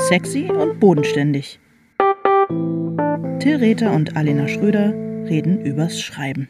Sexy und bodenständig. Till Rether und Alena Schröder reden übers Schreiben.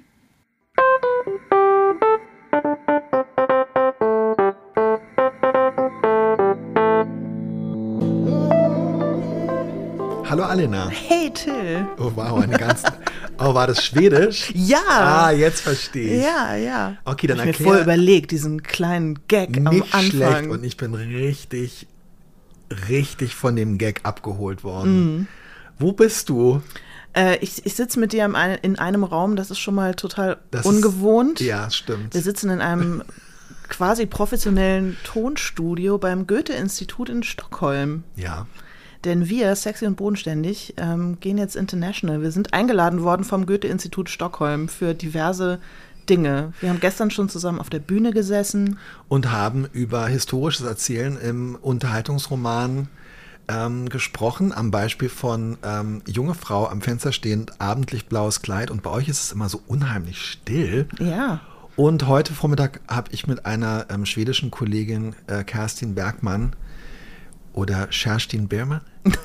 Hallo Alena. Hey Till. Oh wow, war das Schwedisch? Ja. Ah, jetzt verstehe ich. Ja. Okay, dann ich habe mir vorher überlegt, diesen kleinen Gag am Anfang. Nicht schlecht und ich bin richtig von dem Gag abgeholt worden. Wo bist du? Ich sitze mit dir in einem Raum, das ist schon mal total ungewohnt. Ja, stimmt. Wir sitzen in einem quasi professionellen Tonstudio beim Goethe-Institut in Stockholm. Ja. Denn wir, Sexy und Bodenständig, gehen jetzt international. Wir sind eingeladen worden vom Goethe-Institut Stockholm für diverse Dinge. Wir haben gestern schon zusammen auf der Bühne gesessen. Und haben über historisches Erzählen im Unterhaltungsroman gesprochen, am Beispiel von junge Frau am Fenster stehend, abendlich blaues Kleid. Und bei euch ist es immer so unheimlich still. Ja. Und heute Vormittag habe ich mit einer schwedischen Kollegin, Kerstin Bergmann, oder Kerstin Bergman,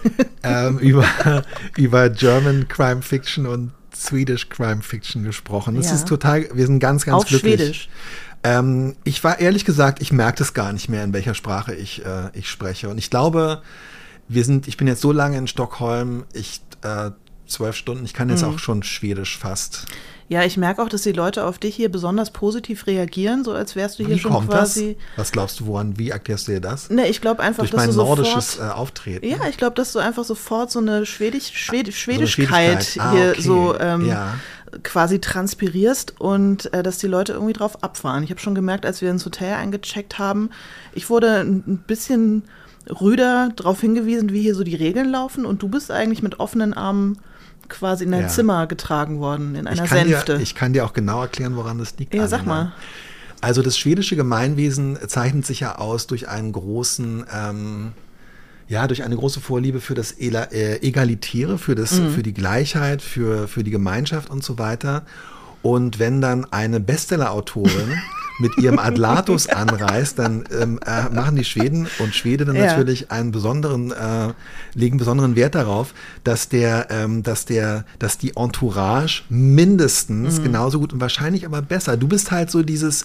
über German Crime Fiction und Swedish Crime Fiction gesprochen. Das ist total, wir sind ganz auf glücklich. Schwedisch. Ich war ehrlich gesagt, ich merke das gar nicht mehr, in welcher Sprache ich spreche. Und ich glaube, ich bin jetzt so lange in Stockholm, 12 Stunden, ich kann jetzt auch schon Schwedisch fast. Ja, ich merke auch, dass die Leute auf dich hier besonders positiv reagieren, so als wärst du hier schon quasi. Das? Was glaubst du, wie erklärst du dir das? Ne, ich glaube einfach, durch dass mein du sofort, nordisches Auftreten. Ja, ich glaube, dass du einfach sofort so eine Schwedischkeit hier okay. so quasi transpirierst und dass die Leute irgendwie drauf abfahren. Ich habe schon gemerkt, als wir ins Hotel eingecheckt haben, ich wurde ein bisschen rüder darauf hingewiesen, wie hier so die Regeln laufen, und du bist eigentlich mit offenen Armen quasi in dein Zimmer getragen worden, in einer Sänfte. Ich kann dir auch genau erklären, woran das liegt. Ja, sag mal. Also das schwedische Gemeinwesen zeichnet sich ja aus durch einen großen, durch eine große Vorliebe für das Egalitäre, für die Gleichheit, für die Gemeinschaft und so weiter. Und wenn dann eine Bestseller-Autorin mit ihrem Adlatus anreist, dann machen die Schweden und Schwedinnen natürlich legen besonderen Wert darauf, dass die Entourage mindestens genauso gut und wahrscheinlich aber besser. Du bist halt so dieser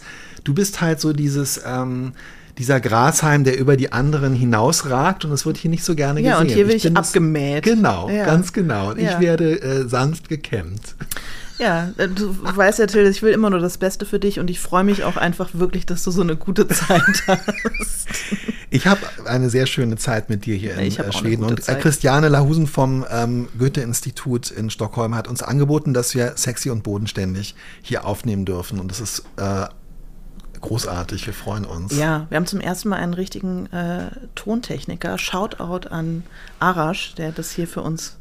Grashalm, der über die anderen hinausragt, und das wird hier nicht so gerne gesehen. Ja, und hier will ich abgemäht. Genau, ganz genau. Und ich werde sanft gekämmt. Ja, du weißt ja, Till, ich will immer nur das Beste für dich, und ich freue mich auch einfach wirklich, dass du so eine gute Zeit hast. Ich habe eine sehr schöne Zeit mit dir hier in Schweden. Und Christiane Lahusen vom Goethe-Institut in Stockholm hat uns angeboten, dass wir Sexy und Bodenständig hier aufnehmen dürfen. Und das ist großartig, wir freuen uns. Ja, wir haben zum ersten Mal einen richtigen Tontechniker. Shoutout an Arash, der das hier für uns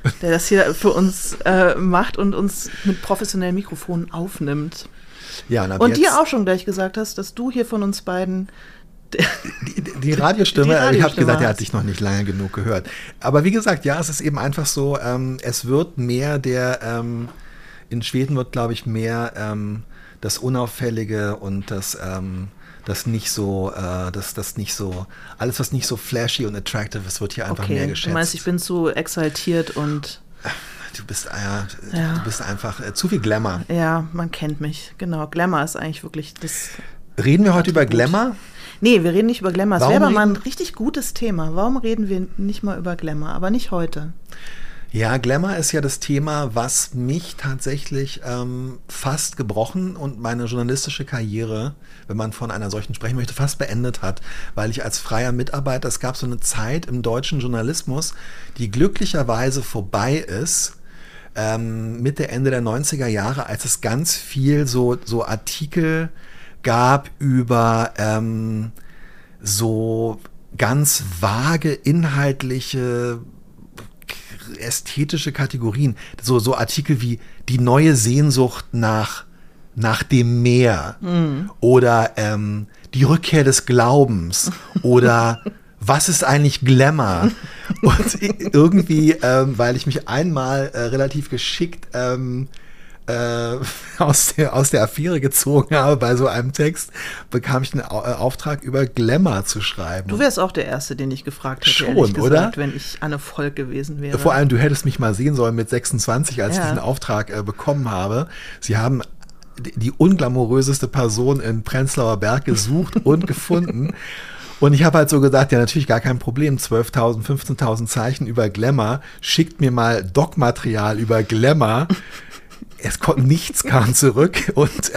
macht und uns mit professionellen Mikrofonen aufnimmt. Ja, und dir auch schon gleich gesagt hast, dass du hier von uns beiden die Radiostimme, ich habe gesagt, er hat dich noch nicht lange genug gehört. Aber wie gesagt, ja, es ist eben einfach so, es wird mehr in Schweden wird, glaube ich, mehr das Unauffällige und das nicht so, alles, was nicht so flashy und attractive ist, wird hier einfach mehr geschätzt. Du meinst, ich bin zu exaltiert und... Du bist einfach zu viel Glamour. Ja, man kennt mich, genau. Glamour ist eigentlich wirklich das... Reden wir heute über Glamour? Nee, wir reden nicht über Glamour. Es wäre aber mal ein richtig gutes Thema. Warum reden wir nicht mal über Glamour, aber nicht heute? Ja, Glamour ist ja das Thema, was mich tatsächlich fast gebrochen und meine journalistische Karriere, wenn man von einer solchen sprechen möchte, fast beendet hat, weil ich als freier Mitarbeiter, es gab so eine Zeit im deutschen Journalismus, die glücklicherweise vorbei ist, Mitte, Ende der 90er Jahre, als es ganz viel so Artikel gab über so ganz vage inhaltliche ästhetische Kategorien, so Artikel wie die neue Sehnsucht nach dem Meer oder die Rückkehr des Glaubens oder was ist eigentlich Glamour? Und irgendwie, weil ich mich einmal relativ geschickt aus der Affäre gezogen habe bei so einem Text, bekam ich einen Auftrag über Glamour zu schreiben. Du wärst auch der Erste, den ich gefragt hätte, schon, ehrlich gesagt, oder? wenn ich Anne Volk gewesen wäre. Vor allem, du hättest mich mal sehen sollen mit 26, als Ja. ich diesen Auftrag bekommen habe. Sie haben die unglamouröseste Person in Prenzlauer Berg gesucht und gefunden. Und ich habe halt so gesagt, ja, natürlich gar kein Problem, 12.000, 15.000 Zeichen über Glamour, schickt mir mal Doc-Material über Glamour. Nichts kam zurück und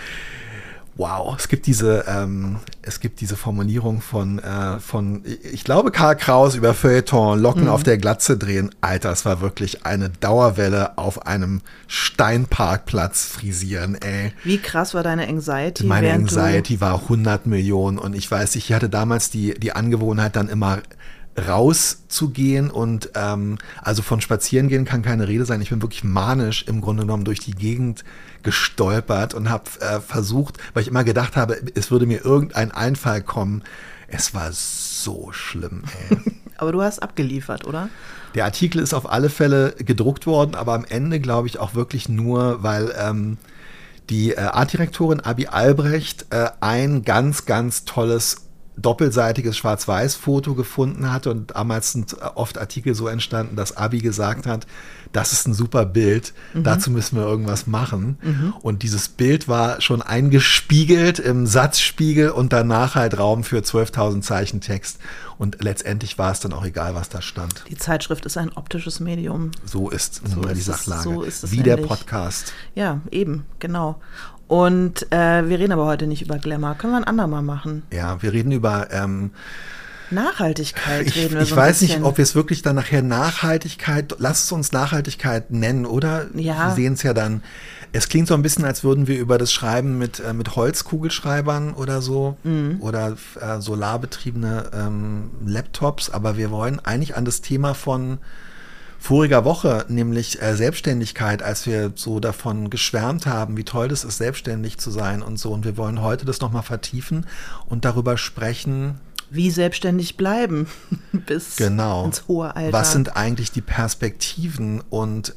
wow, es gibt diese Formulierung von ich glaube, Karl Kraus über Feuilleton, Locken auf der Glatze drehen. Alter, es war wirklich eine Dauerwelle auf einem Steinparkplatz frisieren, ey. Wie krass war deine Anxiety? Meine Anxiety war 100 Millionen und ich weiß, ich hatte damals die Angewohnheit, dann immer rauszugehen und also von Spazierengehen kann keine Rede sein. Ich bin wirklich manisch im Grunde genommen durch die Gegend gestolpert und habe versucht, weil ich immer gedacht habe, es würde mir irgendein Einfall kommen. Es war so schlimm, ey. Aber du hast abgeliefert, oder? Der Artikel ist auf alle Fälle gedruckt worden, aber am Ende glaube ich auch wirklich nur, weil die Artdirektorin Abi Albrecht ein ganz, ganz tolles doppelseitiges Schwarz-Weiß-Foto gefunden hatte und damals sind oft Artikel so entstanden, dass Abi gesagt hat, das ist ein super Bild, dazu müssen wir irgendwas machen. Und dieses Bild war schon eingespiegelt im Satzspiegel und danach halt Raum für 12.000 Zeichen Text. Und letztendlich war es dann auch egal, was da stand. Die Zeitschrift ist ein optisches Medium. So ist nun mal die Sachlage. So ist es wie der nämlich. Podcast. Ja, eben, genau. Und wir reden aber heute nicht über Glamour. Können wir ein andermal machen? Ja, wir reden über Nachhaltigkeit reden wir ich so ein weiß bisschen. nicht, ob wir es wirklich dann nachher Nachhaltigkeit, lass es uns Nachhaltigkeit nennen, oder? Ja. Wir sehen es ja dann. Es klingt so ein bisschen, als würden wir über das Schreiben mit Holzkugelschreibern oder so oder solarbetriebene Laptops, aber wir wollen eigentlich an das Thema von voriger Woche, nämlich Selbstständigkeit, als wir so davon geschwärmt haben, wie toll das ist, selbstständig zu sein und so. Und wir wollen heute das nochmal vertiefen und darüber sprechen, wie selbstständig bleiben bis ins hohe Alter. Was sind eigentlich die Perspektiven und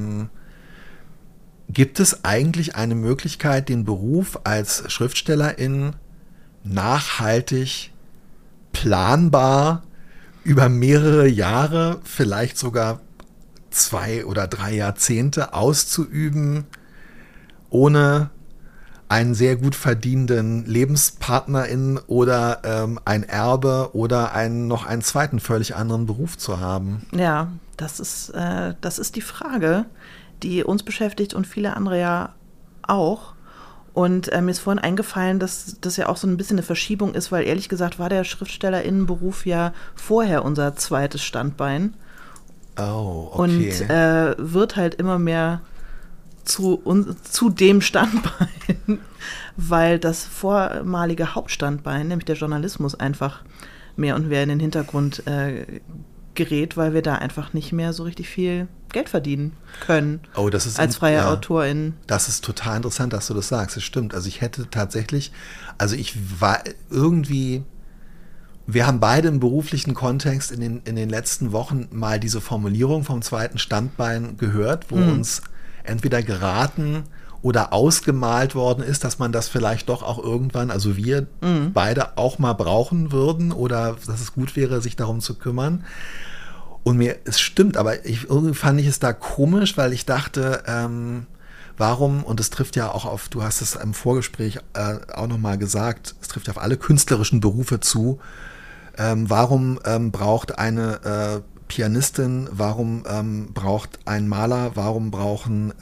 gibt es eigentlich eine Möglichkeit, den Beruf als Schriftstellerin nachhaltig, planbar über mehrere Jahre, vielleicht sogar 2 oder 3 Jahrzehnte auszuüben, ohne einen sehr gut verdienenden Lebenspartnerin oder ein Erbe oder noch einen zweiten völlig anderen Beruf zu haben? Ja, das ist die Frage, die uns beschäftigt und viele andere ja auch. Und mir ist vorhin eingefallen, dass das ja auch so ein bisschen eine Verschiebung ist, weil ehrlich gesagt war der Schriftstellerinnenberuf ja vorher unser zweites Standbein. Oh, okay. Und wird halt immer mehr zu dem Standbein, weil das vormalige Hauptstandbein, nämlich der Journalismus, einfach mehr und mehr in den Hintergrund gerät, weil wir da einfach nicht mehr so richtig viel Geld verdienen können als freie Autorin. Das ist total interessant, dass du das sagst. Das stimmt. Also ich hätte tatsächlich, ich war irgendwie, wir haben beide im beruflichen Kontext in den letzten Wochen mal diese Formulierung vom zweiten Standbein gehört, wo uns entweder geraten oder ausgemalt worden ist, dass man das vielleicht doch auch irgendwann, also wir beide auch mal brauchen würden oder dass es gut wäre, sich darum zu kümmern. Und es stimmt, aber irgendwie fand ich es da komisch, weil ich dachte, warum, und es trifft ja auch auf, du hast es im Vorgespräch auch nochmal gesagt, es trifft ja auf alle künstlerischen Berufe zu, warum braucht eine Pianistin, warum braucht ein Maler, warum brauchen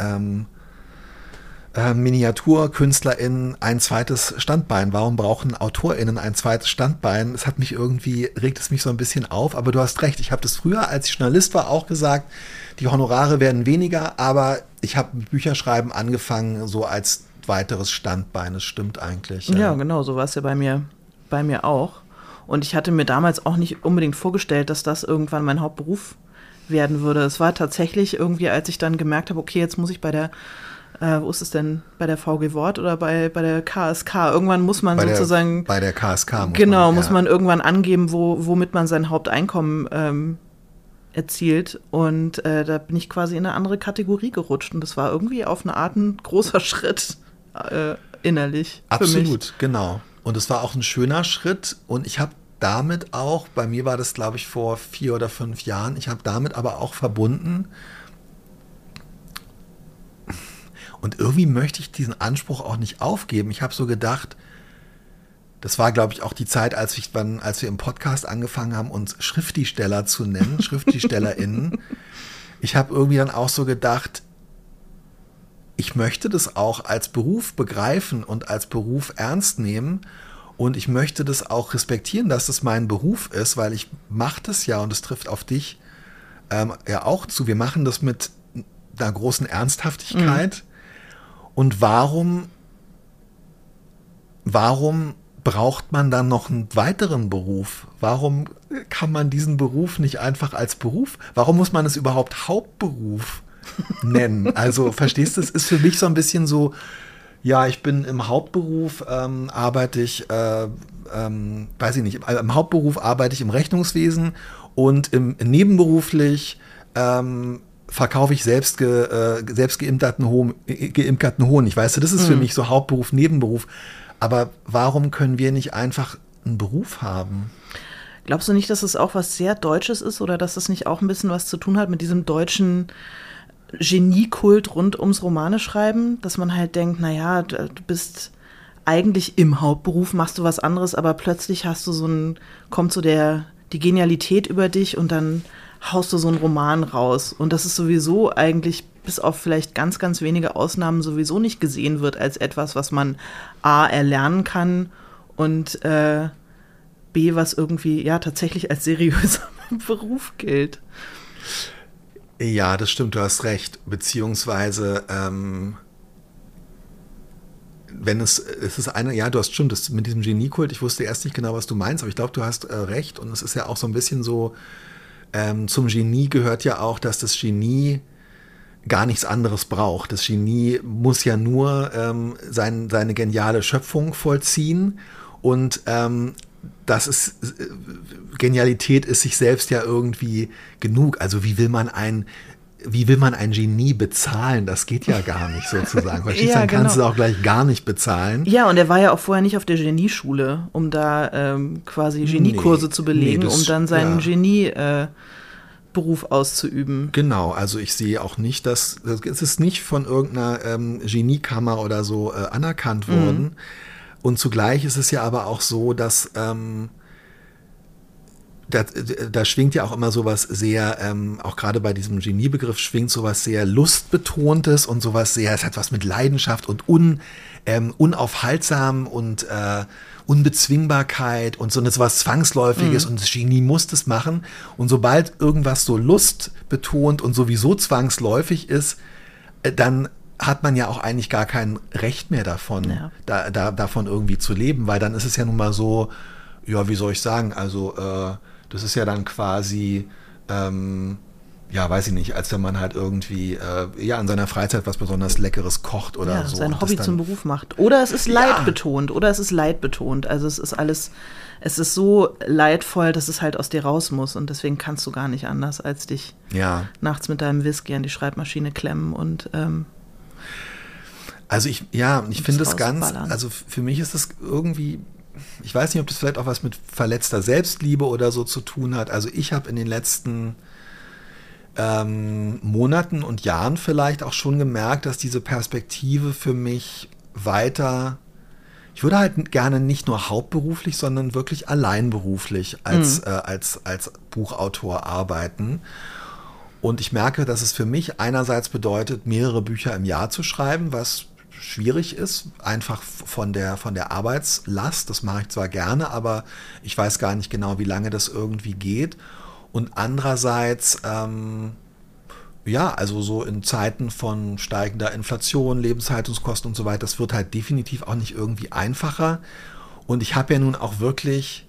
MiniaturkünstlerInnen ein zweites Standbein? Warum brauchen AutorInnen ein zweites Standbein? Regt es mich so ein bisschen auf, aber du hast recht. Ich habe das früher, als ich Journalist war, auch gesagt, die Honorare werden weniger, aber ich habe mit Bücherschreiben angefangen, so als weiteres Standbein. Das stimmt eigentlich. Ja, genau, so war es ja bei mir auch. Und ich hatte mir damals auch nicht unbedingt vorgestellt, dass das irgendwann mein Hauptberuf werden würde. Es war tatsächlich irgendwie, als ich dann gemerkt habe, okay, jetzt muss ich bei der wo ist es denn? Bei der VG Wort oder bei der KSK? Irgendwann muss man sozusagen... Bei der KSK muss man irgendwann angeben, womit man sein Haupteinkommen erzielt und da bin ich quasi in eine andere Kategorie gerutscht und das war irgendwie auf eine Art ein großer Schritt innerlich. Absolut, für mich. genau. Und es war auch ein schöner Schritt und ich habe damit auch, bei mir war das glaube ich vor 4 oder 5 Jahren, ich habe damit aber auch verbunden und irgendwie möchte ich diesen Anspruch auch nicht aufgeben. Ich habe so gedacht, das war, glaube ich, auch die Zeit, als wir im Podcast angefangen haben, uns Schriftsteller zu nennen, SchriftstellerInnen. Ich habe irgendwie dann auch so gedacht, ich möchte das auch als Beruf begreifen und als Beruf ernst nehmen. Und ich möchte das auch respektieren, dass das mein Beruf ist, weil ich mache das ja und es trifft auf dich ja auch zu. Wir machen das mit einer großen Ernsthaftigkeit. Und warum braucht man dann noch einen weiteren Beruf? Warum kann man diesen Beruf nicht einfach als Beruf? Warum muss man es überhaupt Hauptberuf nennen? Also verstehst du, es ist für mich so ein bisschen so, ja, ich bin im Hauptberuf, arbeite ich, weiß ich nicht, im Hauptberuf arbeite ich im Rechnungswesen und nebenberuflich verkaufe ich selbst geimkerten Honig. Weißt du, das ist für mich so Hauptberuf, Nebenberuf. Aber warum können wir nicht einfach einen Beruf haben? Glaubst du nicht, dass es auch was sehr Deutsches ist oder dass es nicht auch ein bisschen was zu tun hat mit diesem deutschen Geniekult rund ums Romaneschreiben? Dass man halt denkt, naja, du bist eigentlich im Hauptberuf, machst du was anderes, aber plötzlich hast du kommt so die Genialität über dich und dann haust du so einen Roman raus. Und das ist sowieso eigentlich bis auf vielleicht ganz, ganz wenige Ausnahmen sowieso nicht gesehen wird als etwas, was man A, erlernen kann und B, was irgendwie ja tatsächlich als seriöser Beruf gilt. Ja, das stimmt, du hast recht. Beziehungsweise, es ist du hast stimmt, das mit diesem Geniekult, ich wusste erst nicht genau, was du meinst, aber ich glaube, du hast recht und es ist ja auch so ein bisschen so, zum Genie gehört ja auch, dass das Genie gar nichts anderes braucht. Das Genie muss ja nur seine geniale Schöpfung vollziehen und Genialität ist sich selbst ja irgendwie genug. Also wie will man ein Genie bezahlen? Das geht ja gar nicht sozusagen. Verstehst du, dann kannst du es auch gleich gar nicht bezahlen. Ja, und er war ja auch vorher nicht auf der Genieschule, um da quasi Geniekurse zu belegen, um dann seinen Genieberuf auszuüben. Genau, also ich sehe auch nicht, es ist nicht von irgendeiner Geniekammer oder so anerkannt worden. Und zugleich ist es ja aber auch so, dass da schwingt ja auch immer sowas sehr, auch gerade bei diesem Geniebegriff schwingt sowas sehr Lustbetontes und sowas sehr, es hat was mit Leidenschaft und unaufhaltsam und Unbezwingbarkeit und so etwas Zwangsläufiges und das Genie muss das machen. Und sobald irgendwas so lustbetont und sowieso zwangsläufig ist, dann hat man ja auch eigentlich gar kein Recht mehr davon, davon irgendwie zu leben, weil dann ist es ja nun mal so, ja, wie soll ich sagen, also das ist ja dann quasi, weiß ich nicht, als wenn man halt irgendwie in seiner Freizeit was besonders Leckeres kocht oder so. Sein Hobby zum Beruf macht. Oder es ist leidbetont, Also es ist so leidvoll, dass es halt aus dir raus muss und deswegen kannst du gar nicht anders, als dich nachts mit deinem Whisky an die Schreibmaschine klemmen und also ich finde es also für mich ist das irgendwie, ich weiß nicht, ob das vielleicht auch was mit verletzter Selbstliebe oder so zu tun hat. Also ich habe in den letzten Monaten und Jahren vielleicht auch schon gemerkt, dass diese Perspektive für mich ich würde halt gerne nicht nur hauptberuflich, sondern wirklich alleinberuflich als Buchautor arbeiten. Und ich merke, dass es für mich einerseits bedeutet, mehrere Bücher im Jahr zu schreiben, was schwierig ist, einfach von der Arbeitslast. Das mache ich zwar gerne, aber ich weiß gar nicht genau, wie lange das irgendwie geht. Und andererseits, also so in Zeiten von steigender Inflation, Lebenshaltungskosten und so weiter, das wird halt definitiv auch nicht irgendwie einfacher. Und ich habe ja nun auch wirklich,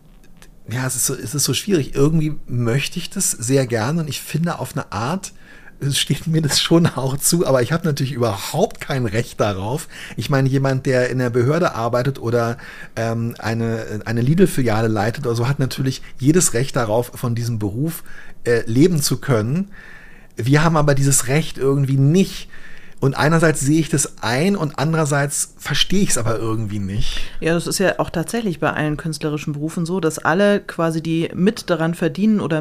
es ist so schwierig. Irgendwie möchte ich das sehr gerne und ich finde auf eine Art, es steht mir das schon auch zu, aber ich habe natürlich überhaupt kein Recht darauf. Ich meine, jemand, der in der Behörde arbeitet oder eine Lidl-Filiale leitet oder so, hat natürlich jedes Recht darauf, von diesem Beruf leben zu können. Wir haben aber dieses Recht irgendwie nicht. Und einerseits sehe ich das ein und andererseits verstehe ich es aber irgendwie nicht. Ja, das ist ja auch tatsächlich bei allen künstlerischen Berufen so, dass alle quasi, die mit daran verdienen oder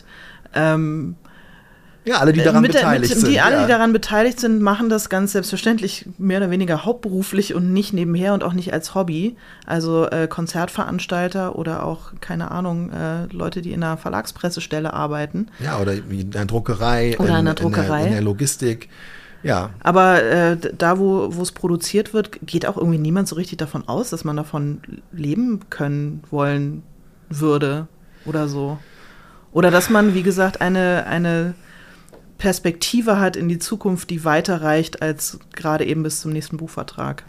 ja, alle, die daran beteiligt sind. Die daran beteiligt sind, machen das ganz selbstverständlich mehr oder weniger hauptberuflich und nicht nebenher und auch nicht als Hobby. Also Konzertveranstalter oder auch, keine Ahnung, Leute, die in einer Verlagspressestelle arbeiten. Ja, oder wie in einer Druckerei. Oder in der Logistik. Ja. Aber da, wo es produziert wird, geht auch irgendwie niemand so richtig davon aus, dass man davon leben können wollen würde oder so. Oder dass man, wie gesagt, eine Perspektive hat in die Zukunft, die weiter reicht als gerade eben bis zum nächsten Buchvertrag.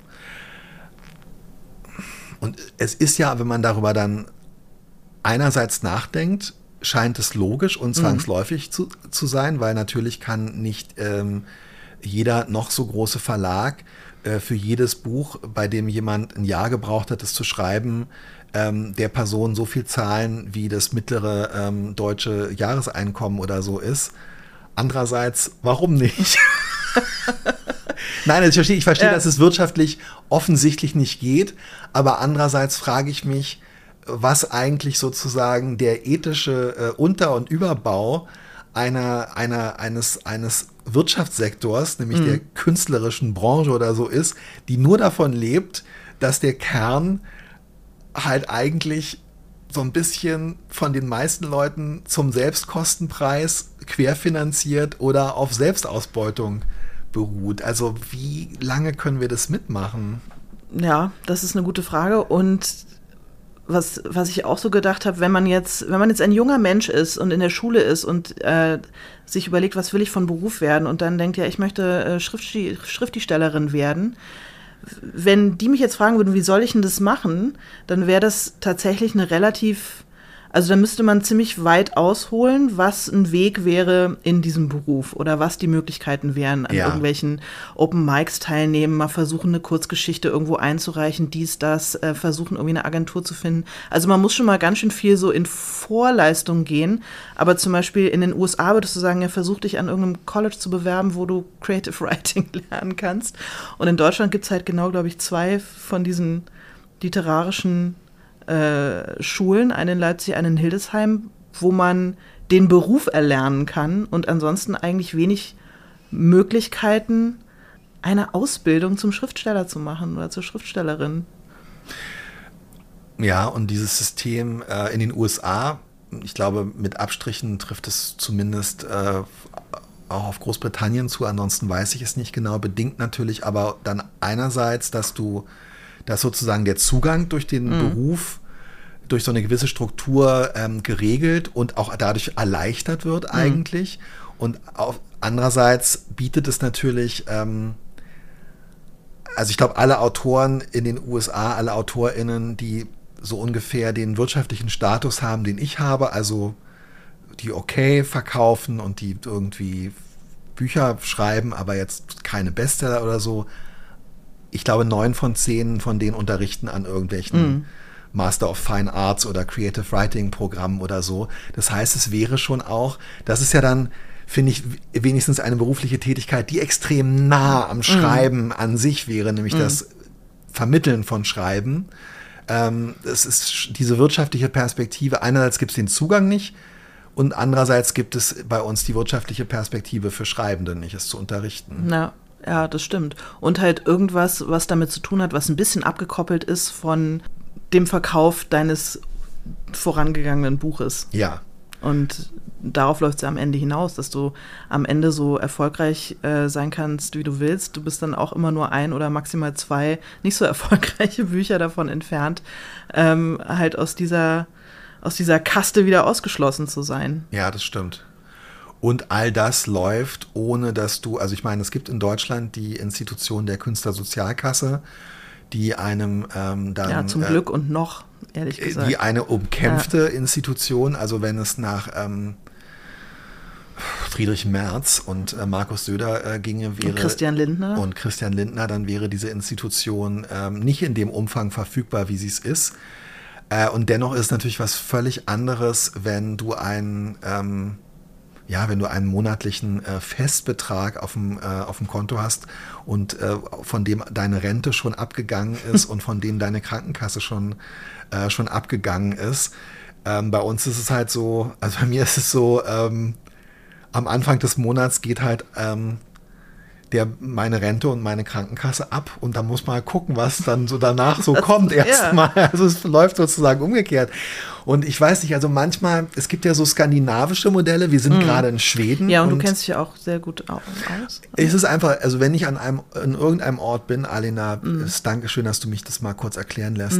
Und es ist ja, wenn man darüber dann einerseits nachdenkt, scheint es logisch und zwangsläufig zu sein, weil natürlich kann nicht jeder noch so große Verlag für jedes Buch, bei dem jemand ein Jahr gebraucht hat, es zu schreiben, der Person so viel zahlen, wie das mittlere deutsche Jahreseinkommen oder so ist. Andererseits, warum nicht? Nein, ich verstehe, dass es wirtschaftlich offensichtlich nicht geht, aber andererseits frage ich mich, was eigentlich sozusagen der ethische Unter- und Überbau eines Wirtschaftssektors, nämlich der künstlerischen Branche oder so ist, die nur davon lebt, dass der Kern halt eigentlich so ein bisschen von den meisten Leuten zum Selbstkostenpreis querfinanziert oder auf Selbstausbeutung beruht. Also wie lange können wir das mitmachen? Ja, das ist eine gute Frage. Und was ich auch so gedacht habe, wenn man jetzt ein junger Mensch ist und in der Schule ist und sich überlegt, was will ich von Beruf werden und dann denkt, ja, ich möchte Schriftstellerin werden. Wenn die mich jetzt fragen würden, wie soll ich denn das machen, dann wäre das tatsächlich also da müsste man ziemlich weit ausholen, was ein Weg wäre in diesem Beruf oder was die Möglichkeiten wären, an irgendwelchen Open Mics teilnehmen, mal versuchen, eine Kurzgeschichte irgendwo einzureichen, versuchen, irgendwie eine Agentur zu finden. Also man muss schon mal ganz schön viel so in Vorleistung gehen, aber zum Beispiel in den USA würdest du sagen, ja, versuch dich an irgendeinem College zu bewerben, wo du Creative Writing lernen kannst. Und in Deutschland gibt es halt genau, glaube ich, 2 von diesen literarischen Schulen, eine in Leipzig, eine in Hildesheim, wo man den Beruf erlernen kann und ansonsten eigentlich wenig Möglichkeiten, eine Ausbildung zum Schriftsteller zu machen oder zur Schriftstellerin. Ja, und dieses System in den USA, ich glaube, mit Abstrichen trifft es zumindest auch auf Großbritannien zu, ansonsten weiß ich es nicht genau, bedingt natürlich, aber dann einerseits, dass sozusagen der Zugang durch den Beruf, durch so eine gewisse Struktur geregelt und auch dadurch erleichtert wird eigentlich. Und andererseits bietet es natürlich, also ich glaube, alle Autoren in den USA, alle AutorInnen, die so ungefähr den wirtschaftlichen Status haben, den ich habe, also die okay verkaufen und die irgendwie Bücher schreiben, aber jetzt keine Bestseller oder so, ich glaube, 9 von 10 von denen unterrichten an irgendwelchen Master of Fine Arts oder Creative Writing Programmen oder so. Das heißt, es wäre schon auch, das ist ja dann, finde ich, wenigstens eine berufliche Tätigkeit, die extrem nah am Schreiben an sich wäre, nämlich das Vermitteln von Schreiben. Es ist diese wirtschaftliche Perspektive. Einerseits gibt es den Zugang nicht und andererseits gibt es bei uns die wirtschaftliche Perspektive für Schreibende nicht, es zu unterrichten. Ja, das stimmt. Und halt irgendwas, was damit zu tun hat, was ein bisschen abgekoppelt ist von dem Verkauf deines vorangegangenen Buches. Ja. Und darauf läuft es ja am Ende hinaus, dass du am Ende so erfolgreich sein kannst, wie du willst. Du bist dann auch immer nur 1 oder maximal 2 nicht so erfolgreiche Bücher davon entfernt, halt aus dieser Kaste wieder ausgeschlossen zu sein. Ja, das stimmt. Und all das läuft, ohne dass du, also ich meine, es gibt in Deutschland die Institution der Künstlersozialkasse, die einem dann... Ja, zum Glück und noch, ehrlich gesagt. Die eine umkämpfte Institution, also wenn es nach Friedrich Merz und Markus Söder ginge, wäre und Christian Lindner, dann wäre diese Institution nicht in dem Umfang verfügbar, wie sie es ist. Und dennoch ist es natürlich was völlig anderes, wenn du einen monatlichen Festbetrag auf dem Konto hast und von dem deine Rente schon abgegangen ist und von dem deine Krankenkasse schon abgegangen ist. Bei uns ist es halt so, also bei mir ist es so, am Anfang des Monats geht halt meine Rente und meine Krankenkasse ab und da muss man gucken, was dann so danach so kommt erstmal. Also es läuft sozusagen umgekehrt. Und ich weiß nicht, also manchmal, es gibt ja so skandinavische Modelle, wir sind gerade in Schweden. Ja, und du kennst dich ja auch sehr gut aus. Es ist einfach, also wenn ich in irgendeinem Ort bin, Alena, Dankeschön, dass du mich das mal kurz erklären lässt.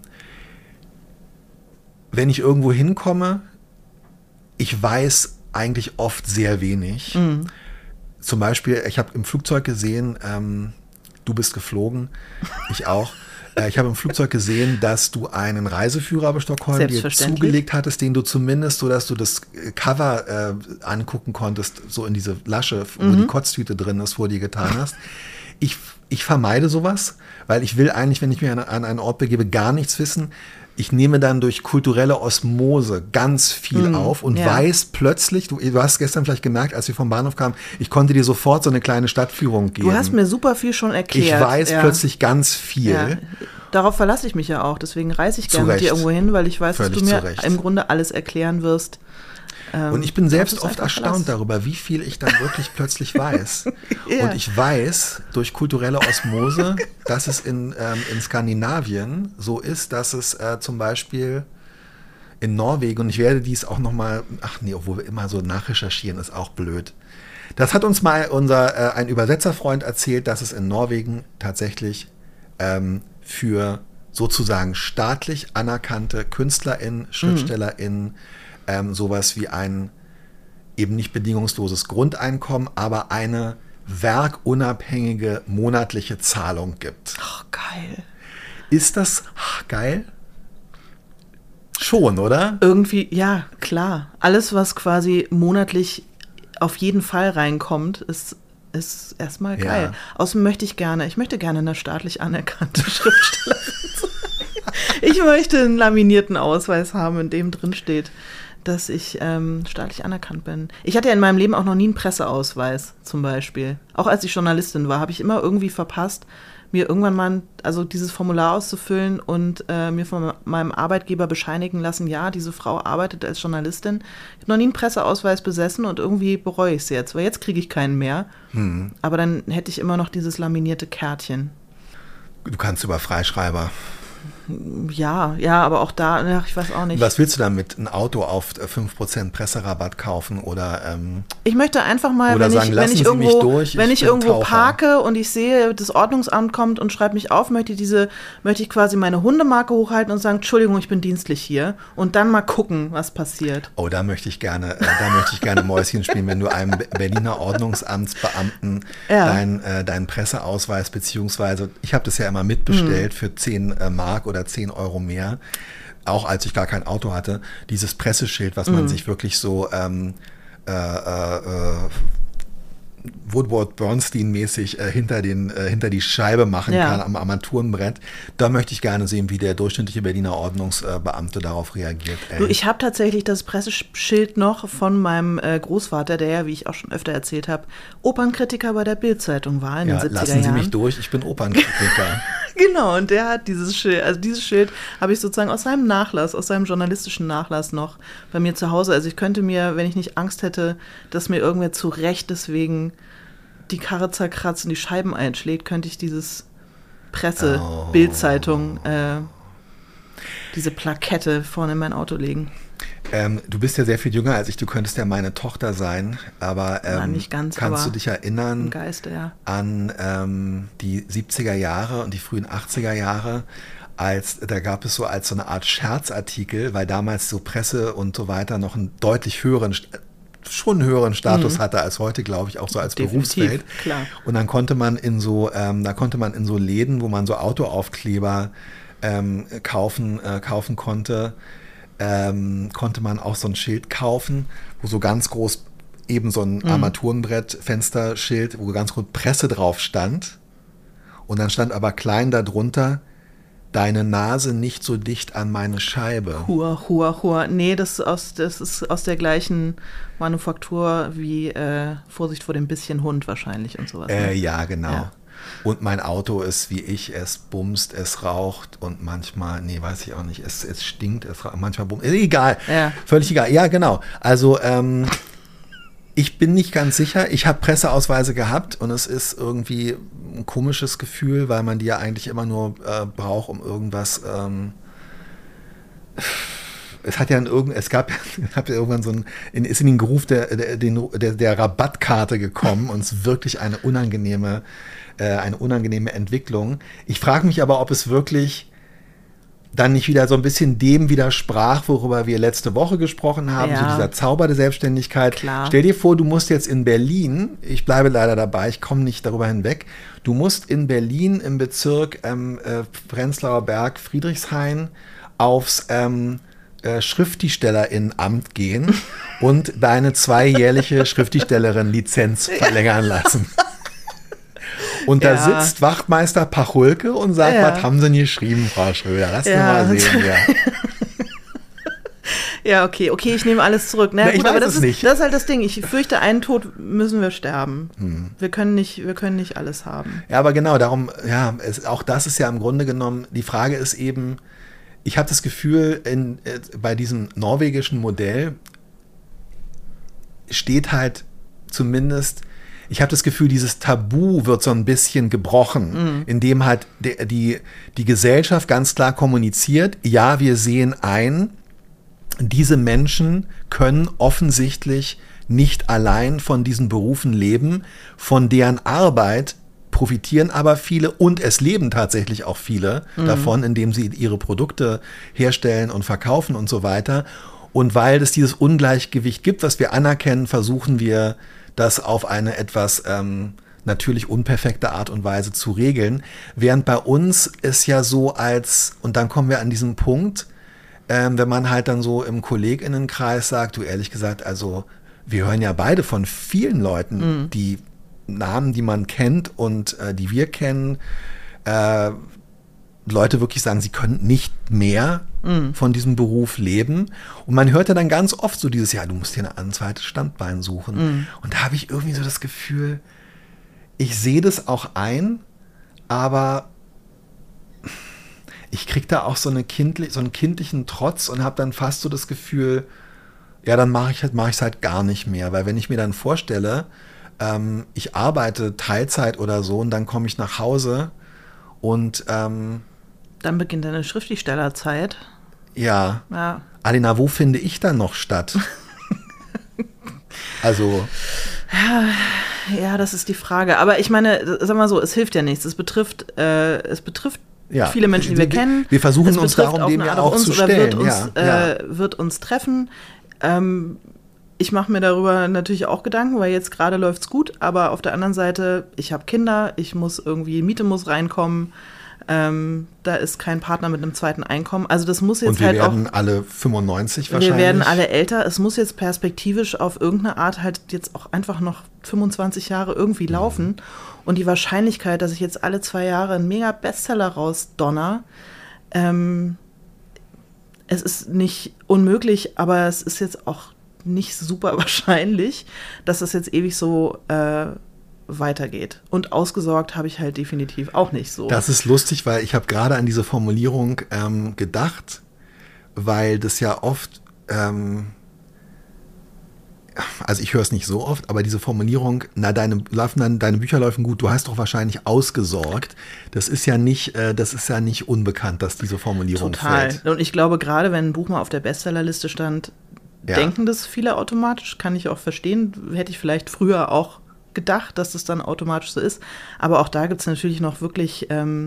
Wenn ich irgendwo hinkomme, ich weiß eigentlich oft sehr wenig. Zum Beispiel, ich habe im Flugzeug gesehen, du bist geflogen, ich auch. Ich habe im Flugzeug gesehen, dass du einen Reiseführer bei Stockholm dir zugelegt hattest, den du zumindest, so dass du das Cover angucken konntest, so in diese Lasche, wo die Kotztüte drin ist, vor dir getan hast. Ich vermeide sowas, weil ich will eigentlich, wenn ich mich an einen Ort begebe, gar nichts wissen. Ich nehme dann durch kulturelle Osmose ganz viel auf und weiß plötzlich, du hast gestern vielleicht gemerkt, als wir vom Bahnhof kamen, ich konnte dir sofort so eine kleine Stadtführung geben. Du hast mir super viel schon erklärt. Ich weiß plötzlich ganz viel. Ja. Darauf verlasse ich mich ja auch, deswegen reise ich gerne mit dir irgendwo hin, weil ich weiß, dass du mir im Grunde alles erklären wirst. Und ich bin selbst oft erstaunt darüber, wie viel ich dann wirklich plötzlich weiß. Und ich weiß durch kulturelle Osmose, dass es in Skandinavien so ist, dass es zum Beispiel in Norwegen, und ich werde dies auch nochmal, obwohl wir immer so nachrecherchieren, ist auch blöd. Das hat uns mal ein Übersetzerfreund erzählt, dass es in Norwegen tatsächlich für sozusagen staatlich anerkannte KünstlerInnen, SchriftstellerInnen, sowas wie ein eben nicht bedingungsloses Grundeinkommen, aber eine werkunabhängige monatliche Zahlung gibt. Ach, geil. Ist das geil? Schon, oder? Irgendwie, ja, klar. Alles, was quasi monatlich auf jeden Fall reinkommt, ist erstmal geil. Außerdem möchte ich möchte gerne eine staatlich anerkannte Schriftstellerin sein. Ich möchte einen laminierten Ausweis haben, in dem drin steht, dass ich staatlich anerkannt bin. Ich hatte ja in meinem Leben auch noch nie einen Presseausweis zum Beispiel. Auch als ich Journalistin war, habe ich immer irgendwie verpasst, mir irgendwann mal dieses Formular auszufüllen und mir von meinem Arbeitgeber bescheinigen lassen, ja, diese Frau arbeitet als Journalistin. Ich habe noch nie einen Presseausweis besessen und irgendwie bereue ich es jetzt, weil jetzt kriege ich keinen mehr. Aber dann hätte ich immer noch dieses laminierte Kärtchen. Du kannst über Freischreiber. Ja, aber auch da, ich weiß auch nicht. Was willst du damit? Ein Auto auf 5% Presserabatt kaufen oder ich möchte einfach mal, wenn ich irgendwo parke und ich sehe, das Ordnungsamt kommt und schreibt mich auf, möchte ich quasi meine Hundemarke hochhalten und sagen, Entschuldigung, ich bin dienstlich hier und dann mal gucken, was passiert. Oh, da möchte ich gerne Mäuschen spielen, wenn du einem Berliner Ordnungsamtsbeamten deinen Presseausweis, beziehungsweise, ich habe das ja immer mitbestellt für 10 Mark oder 10 Euro mehr, auch als ich gar kein Auto hatte, dieses Presseschild, was man sich wirklich so Woodward Bernstein-mäßig hinter die Scheibe machen kann am Armaturenbrett. Da möchte ich gerne sehen, wie der durchschnittliche Berliner Ordnungsbeamte darauf reagiert. Du, ich habe tatsächlich das Presseschild noch von meinem Großvater, der ja, wie ich auch schon öfter erzählt habe, Opernkritiker bei der Bild-Zeitung war in den 70er Jahren. Lassen Sie mich durch, ich bin Opernkritiker. Genau, und der hat dieses Schild, also dieses Schild habe ich sozusagen aus seinem journalistischen Nachlass noch bei mir zu Hause. Also ich könnte mir, wenn ich nicht Angst hätte, dass mir irgendwer zu Recht deswegen die Karre zerkratzt und die Scheiben einschlägt, könnte ich dieses Bild-Zeitung, diese Plakette vorne in mein Auto legen. Du bist ja sehr viel jünger als ich, du könntest ja meine Tochter sein, aber nicht ganz, kannst du dich erinnern im Geiste, an die 70er Jahre und die frühen 80er Jahre, da gab es so als so eine Art Scherzartikel, weil damals so Presse und so weiter noch einen deutlich höheren Status hatte als heute, glaube ich, auch so als Definitiv, Berufsfeld. Klar. Und dann konnte man in so Läden, wo man so Autoaufkleber kaufen konnte man auch so ein Schild kaufen, wo so ganz groß eben so ein Armaturenbrett-Fensterschild, wo ganz gut Presse drauf stand. Und dann stand aber klein darunter, deine Nase nicht so dicht an meine Scheibe. Hua, hua, hua. Nee, das ist aus der gleichen Manufaktur wie Vorsicht vor dem bisschen Hund wahrscheinlich und sowas. Ne? Ja, genau. Ja. Und mein Auto ist wie ich, es bumst, es raucht und manchmal, nee, weiß ich auch nicht, es stinkt, es raucht, manchmal bumst, egal, völlig egal. Ja, genau. Also, ich bin nicht ganz sicher. Ich habe Presseausweise gehabt und es ist irgendwie ein komisches Gefühl, weil man die ja eigentlich immer nur braucht, um irgendwas. Es hat ja irgendwann ist in den Geruf der Rabattkarte gekommen und es ist wirklich eine unangenehme Entwicklung. Ich frage mich aber, ob es wirklich dann nicht wieder so ein bisschen dem widersprach, worüber wir letzte Woche gesprochen haben, so dieser Zauber der Selbstständigkeit. Klar. Stell dir vor, du musst jetzt in Berlin, ich bleibe leider dabei, ich komme nicht darüber hinweg, du musst in Berlin im Bezirk Prenzlauer Berg, Friedrichshain aufs Schriftstellerinnenamt gehen und deine 2-jährliche Schriftstellerin-Lizenz verlängern lassen. Und da sitzt Wachtmeister Pachulke und sagt, was haben Sie denn geschrieben, Frau Schröder? Lass uns mal sehen. Ja, okay, ich nehme alles zurück. Na, ich gut, weiß aber es nicht. Das ist halt das Ding. Ich fürchte, einen Tod müssen wir sterben. Wir können nicht alles haben. Ja, aber genau, darum, auch das ist ja im Grunde genommen, die Frage ist eben, ich habe das Gefühl, bei diesem norwegischen Modell steht halt zumindest, ich habe das Gefühl, dieses Tabu wird so ein bisschen gebrochen, indem halt die Gesellschaft ganz klar kommuniziert, ja, wir sehen ein, diese Menschen können offensichtlich nicht allein von diesen Berufen leben, von deren Arbeit profitieren aber viele und es leben tatsächlich auch viele davon, indem sie ihre Produkte herstellen und verkaufen und so weiter. Und weil es dieses Ungleichgewicht gibt, was wir anerkennen, versuchen wir, das auf eine etwas natürlich unperfekte Art und Weise zu regeln. Während bei uns ist ja so und dann kommen wir an diesen Punkt, wenn man halt dann so im KollegInnenkreis sagt, du ehrlich gesagt, also wir hören ja beide von vielen Leuten, die Namen, die man kennt und die wir kennen, Leute wirklich sagen, sie können nicht mehr von diesem Beruf leben. Und man hört ja dann ganz oft so dieses, du musst dir ein zweites Standbein suchen. Und da habe ich irgendwie so das Gefühl, ich sehe das auch ein, aber ich kriege da auch so einen kindlichen Trotz und habe dann fast so das Gefühl, dann mache ich es halt gar nicht mehr. Weil wenn ich mir dann vorstelle, ich arbeite Teilzeit oder so und dann komme ich nach Hause und dann beginnt deine Schriftstellerzeit. Ja. Alena, wo finde ich dann noch statt? Also. Ja, das ist die Frage. Aber ich meine, sag mal so, es hilft ja nichts. Es betrifft viele Menschen, die wir kennen. Wir versuchen uns darum dem ja auch zu stellen. Wird uns treffen. Ich mache mir darüber natürlich auch Gedanken, weil jetzt gerade läuft's gut. Aber auf der anderen Seite, ich habe Kinder, Miete muss reinkommen. Da ist kein Partner mit einem zweiten Einkommen. Also das muss jetzt und wir halt werden alle 95 wahrscheinlich. Wir werden alle älter. Es muss jetzt perspektivisch auf irgendeine Art halt jetzt auch einfach noch 25 Jahre irgendwie laufen. Und die Wahrscheinlichkeit, dass ich jetzt alle 2 Jahre einen Mega-Bestseller rausdonner, es ist nicht unmöglich, aber es ist jetzt auch nicht super wahrscheinlich, dass das jetzt ewig so weitergeht. Und ausgesorgt habe ich halt definitiv auch nicht so. Das ist lustig, weil ich habe gerade an diese Formulierung gedacht, weil das ja oft, also ich höre es nicht so oft, aber diese Formulierung, deine Bücher laufen gut, du hast doch wahrscheinlich ausgesorgt. Das ist ja nicht unbekannt, dass diese Formulierung fällt. Und ich glaube, gerade wenn ein Buch mal auf der Bestsellerliste stand, denken das viele automatisch, kann ich auch verstehen. Hätte ich vielleicht früher auch gedacht, dass das dann automatisch so ist. Aber auch da gibt es natürlich noch wirklich,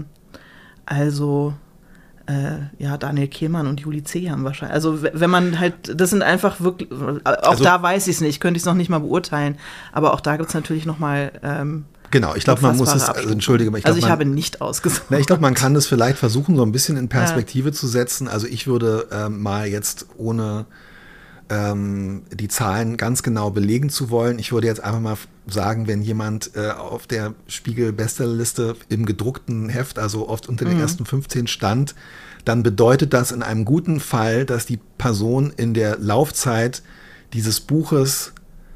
Daniel Kehlmann und Juli C. haben wahrscheinlich, also wenn man halt, das sind einfach wirklich, da weiß ich es nicht, könnte ich es noch nicht mal beurteilen, aber auch da gibt es natürlich noch mal genau, ich glaube, man muss es, ich habe nicht ausgesucht. Ich glaube, man kann es vielleicht versuchen, so ein bisschen in Perspektive zu setzen. Also ich würde mal jetzt ohne die Zahlen ganz genau belegen zu wollen. Ich würde jetzt einfach mal sagen, wenn jemand auf der Spiegel-Bestsellerliste im gedruckten Heft, also oft unter den ersten 15 stand, dann bedeutet das in einem guten Fall, dass die Person in der Laufzeit dieses Buches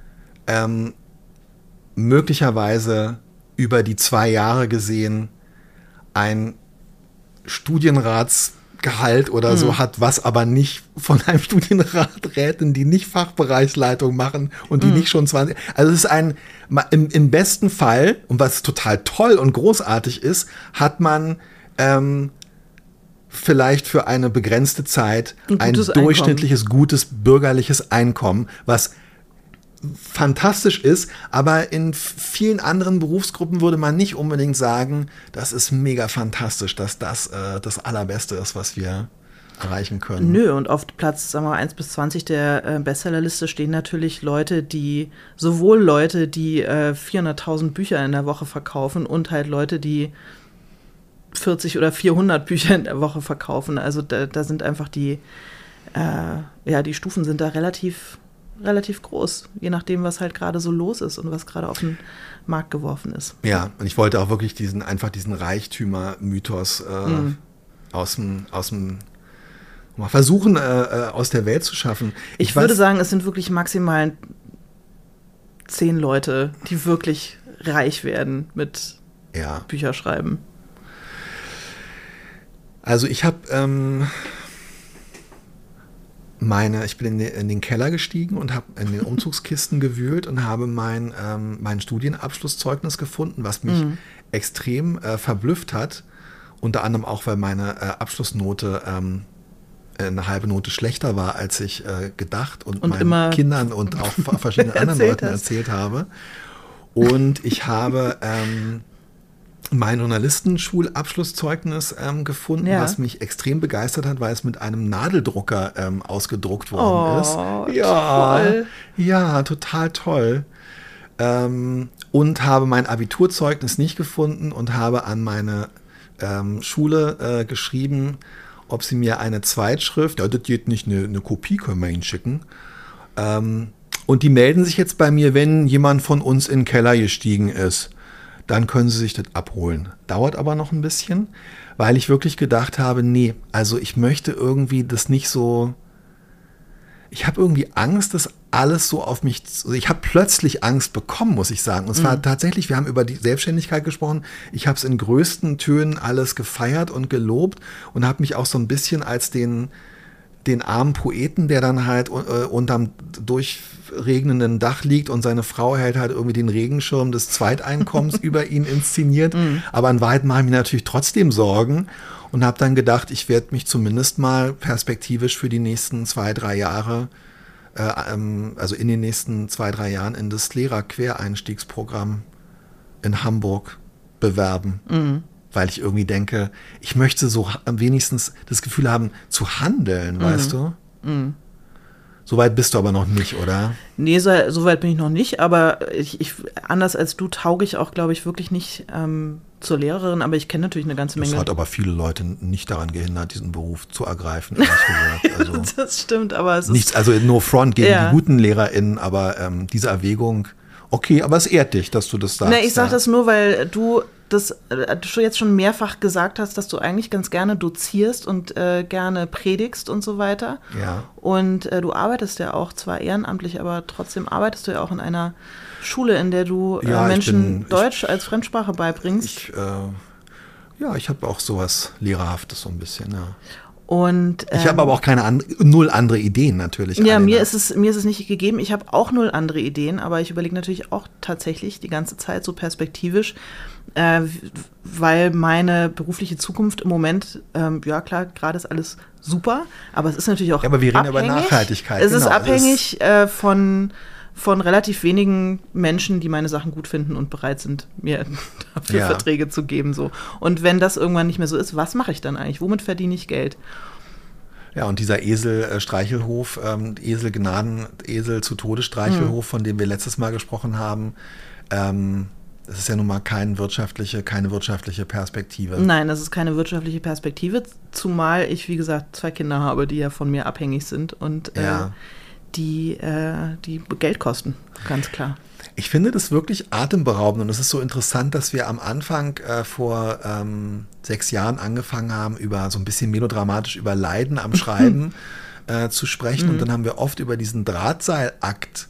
möglicherweise über die 2 Jahre gesehen ein Studienratsgehalt oder so hat, was aber nicht von einem Studienrat Räten, die nicht Fachbereichsleitung machen und die nicht schon 20. Also es ist im besten Fall, und was total toll und großartig ist, hat man vielleicht für eine begrenzte Zeit ein durchschnittliches, gutes bürgerliches Einkommen, was fantastisch ist, aber in vielen anderen Berufsgruppen würde man nicht unbedingt sagen, das ist mega fantastisch, dass das das Allerbeste ist, was wir erreichen können. Nö, und auf Platz, sagen wir mal, 1 bis 20 der Bestsellerliste stehen natürlich sowohl Leute, die 400.000 Bücher in der Woche verkaufen und halt Leute, die 40 oder 400 Bücher in der Woche verkaufen. Also da sind einfach die Stufen sind da relativ groß, je nachdem, was halt gerade so los ist und was gerade auf den Markt geworfen ist. Ja, und ich wollte auch wirklich diesen Reichtümer-Mythos aus dem mal versuchen, aus der Welt zu schaffen. Ich würde sagen, es sind wirklich maximal 10 Leute, die wirklich reich werden mit Bücherschreiben. Also ich habe ich bin in den Keller gestiegen und habe in den Umzugskisten gewühlt und habe mein Studienabschlusszeugnis gefunden, was mich extrem verblüfft hat. Unter anderem auch, weil meine Abschlussnote eine halbe Note schlechter war, als ich gedacht und meinen Kindern und auch verschiedenen anderen Leuten erzählt habe. Und ich habe mein Journalistenschulabschlusszeugnis gefunden, was mich extrem begeistert hat, weil es mit einem Nadeldrucker ausgedruckt worden ist. Ja, toll. Ja, total toll. Und habe mein Abiturzeugnis nicht gefunden und habe an meine Schule geschrieben, ob sie mir eine Zweitschrift, das geht nicht, eine Kopie können wir ihnen schicken. Und die melden sich jetzt bei mir, wenn jemand von uns in den Keller gestiegen ist. Dann können sie sich das abholen. Dauert aber noch ein bisschen, weil ich wirklich gedacht habe, nee, also ich möchte irgendwie das nicht so, ich habe irgendwie Angst, dass alles so auf mich, ich habe plötzlich Angst bekommen, muss ich sagen. Und es war tatsächlich, wir haben über die Selbstständigkeit gesprochen, ich habe es in größten Tönen alles gefeiert und gelobt und habe mich auch so ein bisschen als den armen Poeten, der dann halt unterm durchregnenden Dach liegt und seine Frau hält halt irgendwie den Regenschirm des Zweiteinkommens über ihn inszeniert. Aber in Wahrheit mache ich mir natürlich trotzdem Sorgen und habe dann gedacht, ich werde mich zumindest mal perspektivisch für die nächsten 2-3 Jahre, also in den nächsten 2-3 Jahren in das Lehrer-Quereinstiegsprogramm in Hamburg bewerben. Weil ich irgendwie denke, ich möchte so wenigstens das Gefühl haben, zu handeln, weißt du? So weit bist du aber noch nicht, oder? Nee, so weit bin ich noch nicht, aber anders als du tauge ich auch, glaube ich, wirklich nicht zur Lehrerin, aber ich kenne natürlich eine ganze Menge. Das hat aber viele Leute nicht daran gehindert, diesen Beruf zu ergreifen, ehrlich gesagt. Also das stimmt, aber es nichts, also no front gegen die guten LehrerInnen, aber diese Erwägung, okay, aber es ehrt dich, dass du das sagst. Nee, ich sage das nur, weil du jetzt schon mehrfach gesagt hast, dass du eigentlich ganz gerne dozierst und gerne predigst und so weiter. Ja. Und du arbeitest ja auch zwar ehrenamtlich, aber trotzdem arbeitest du ja auch in einer Schule, in der du Menschen Deutsch als Fremdsprache beibringst. Ich habe auch sowas Lehrerhaftes so ein bisschen, ja. Und, ich habe aber auch null andere Ideen natürlich. Ja, mir ist es nicht gegeben. Ich habe auch null andere Ideen, aber ich überlege natürlich auch tatsächlich die ganze Zeit so perspektivisch, weil meine berufliche Zukunft im Moment, ja klar, gerade ist alles super, aber es ist natürlich auch aber wir reden über Nachhaltigkeit. Es ist abhängig von relativ wenigen Menschen, die meine Sachen gut finden und bereit sind, mir dafür Verträge zu geben. So. Und wenn das irgendwann nicht mehr so ist, was mache ich dann eigentlich? Womit verdiene ich Geld? Ja, und dieser Esel-Streichelhof, Esel zu Tode-Streichelhof, von dem wir letztes Mal gesprochen haben, das ist ja nun mal keine wirtschaftliche Perspektive. Nein, das ist keine wirtschaftliche Perspektive, zumal ich, wie gesagt, 2 Kinder habe, die ja von mir abhängig sind und die Geld kosten, ganz klar. Ich finde das wirklich atemberaubend und es ist so interessant, dass wir am Anfang vor 6 Jahren angefangen haben, so ein bisschen melodramatisch über Leiden am Schreiben zu sprechen. Und dann haben wir oft über diesen Drahtseilakt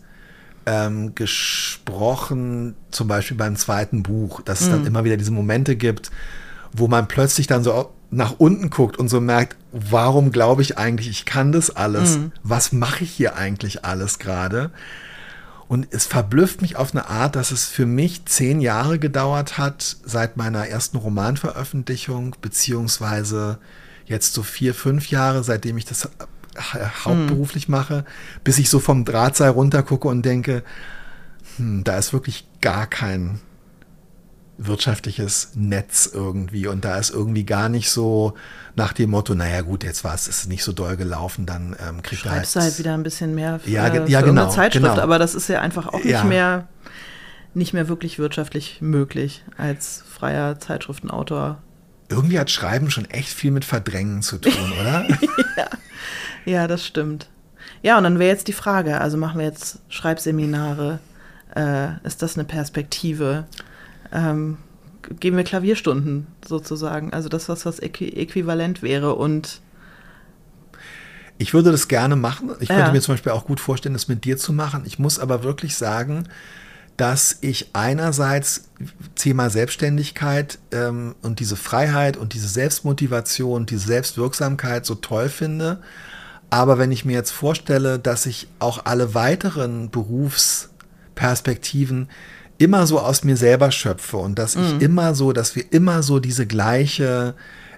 gesprochen, zum Beispiel beim zweiten Buch, dass es dann immer wieder diese Momente gibt, wo man plötzlich dann so nach unten guckt und so merkt, warum glaube ich eigentlich, ich kann das alles? Was mache ich hier eigentlich alles gerade? Und es verblüfft mich auf eine Art, dass es für mich 10 Jahre gedauert hat, seit meiner ersten Romanveröffentlichung, beziehungsweise jetzt so 4, 5 Jahre, seitdem ich das hauptberuflich mache, bis ich so vom Drahtseil runtergucke und denke, da ist wirklich gar kein wirtschaftliches Netz irgendwie und da ist irgendwie gar nicht so nach dem Motto, naja gut, jetzt war es nicht so doll gelaufen, dann kriegt er Schreibst halt wieder ein bisschen mehr für genau, eine Zeitschrift, genau. Aber das ist ja einfach auch nicht mehr wirklich wirtschaftlich möglich als freier Zeitschriftenautor. Irgendwie hat Schreiben schon echt viel mit Verdrängen zu tun, oder? Ja, das stimmt. Ja, und dann wäre jetzt die Frage, also machen wir jetzt Schreibseminare, ist das eine Perspektive? Geben wir Klavierstunden sozusagen, also das, was äquivalent wäre und ich würde das gerne machen. Ich könnte mir zum Beispiel auch gut vorstellen, das mit dir zu machen. Ich muss aber wirklich sagen, dass ich einerseits Thema Selbstständigkeit und diese Freiheit und diese Selbstmotivation, diese Selbstwirksamkeit so toll finde. Aber wenn ich mir jetzt vorstelle, dass ich auch alle weiteren Berufsperspektiven immer so aus mir selber schöpfe und dass wir immer so diese gleiche,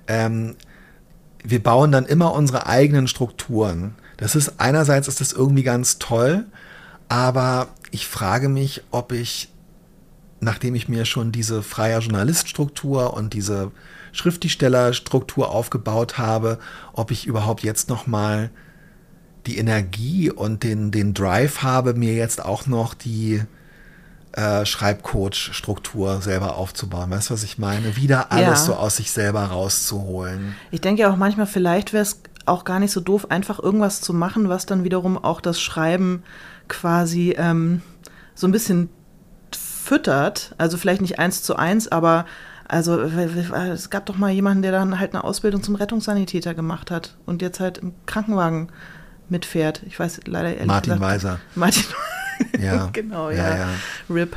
wir bauen dann immer unsere eigenen Strukturen. Einerseits ist das irgendwie ganz toll, aber ich frage mich, ob ich, nachdem ich mir schon diese freier Journaliststruktur und diese Schriftstellerstruktur aufgebaut habe, ob ich überhaupt jetzt nochmal die Energie und den Drive habe, mir jetzt auch noch die Schreibcoach-Struktur selber aufzubauen. Weißt du, was ich meine? Wieder alles so aus sich selber rauszuholen. Ich denke auch manchmal, vielleicht wäre es auch gar nicht so doof, einfach irgendwas zu machen, was dann wiederum auch das Schreiben quasi so ein bisschen füttert. Also vielleicht nicht 1:1, aber also es gab doch mal jemanden, der dann halt eine Ausbildung zum Rettungssanitäter gemacht hat und jetzt halt im Krankenwagen mitfährt. Ich weiß leider ehrlich Martin gesagt. Weiser. Martin Ja. Genau, ja. RIP.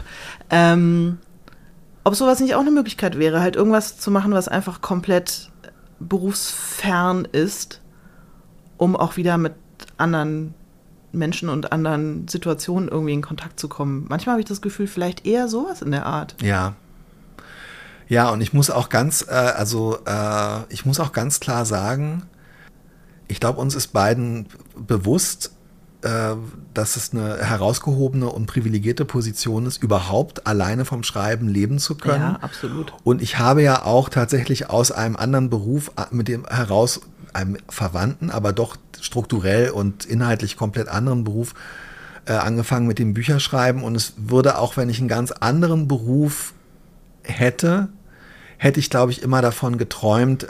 Ob sowas nicht auch eine Möglichkeit wäre, halt irgendwas zu machen, was einfach komplett berufsfern ist, um auch wieder mit anderen Menschen und anderen Situationen irgendwie in Kontakt zu kommen. Manchmal habe ich das Gefühl, vielleicht eher sowas in der Art. Ja. Ja, und ich muss auch ganz klar sagen, ich glaube, uns ist beiden bewusst, dass es eine herausgehobene und privilegierte Position ist, überhaupt alleine vom Schreiben leben zu können. Ja, absolut. Und ich habe ja auch tatsächlich aus einem anderen Beruf einem verwandten, aber doch strukturell und inhaltlich komplett anderen Beruf angefangen mit dem Bücherschreiben. Und es würde auch, wenn ich einen ganz anderen Beruf hätte ich, glaube ich, immer davon geträumt,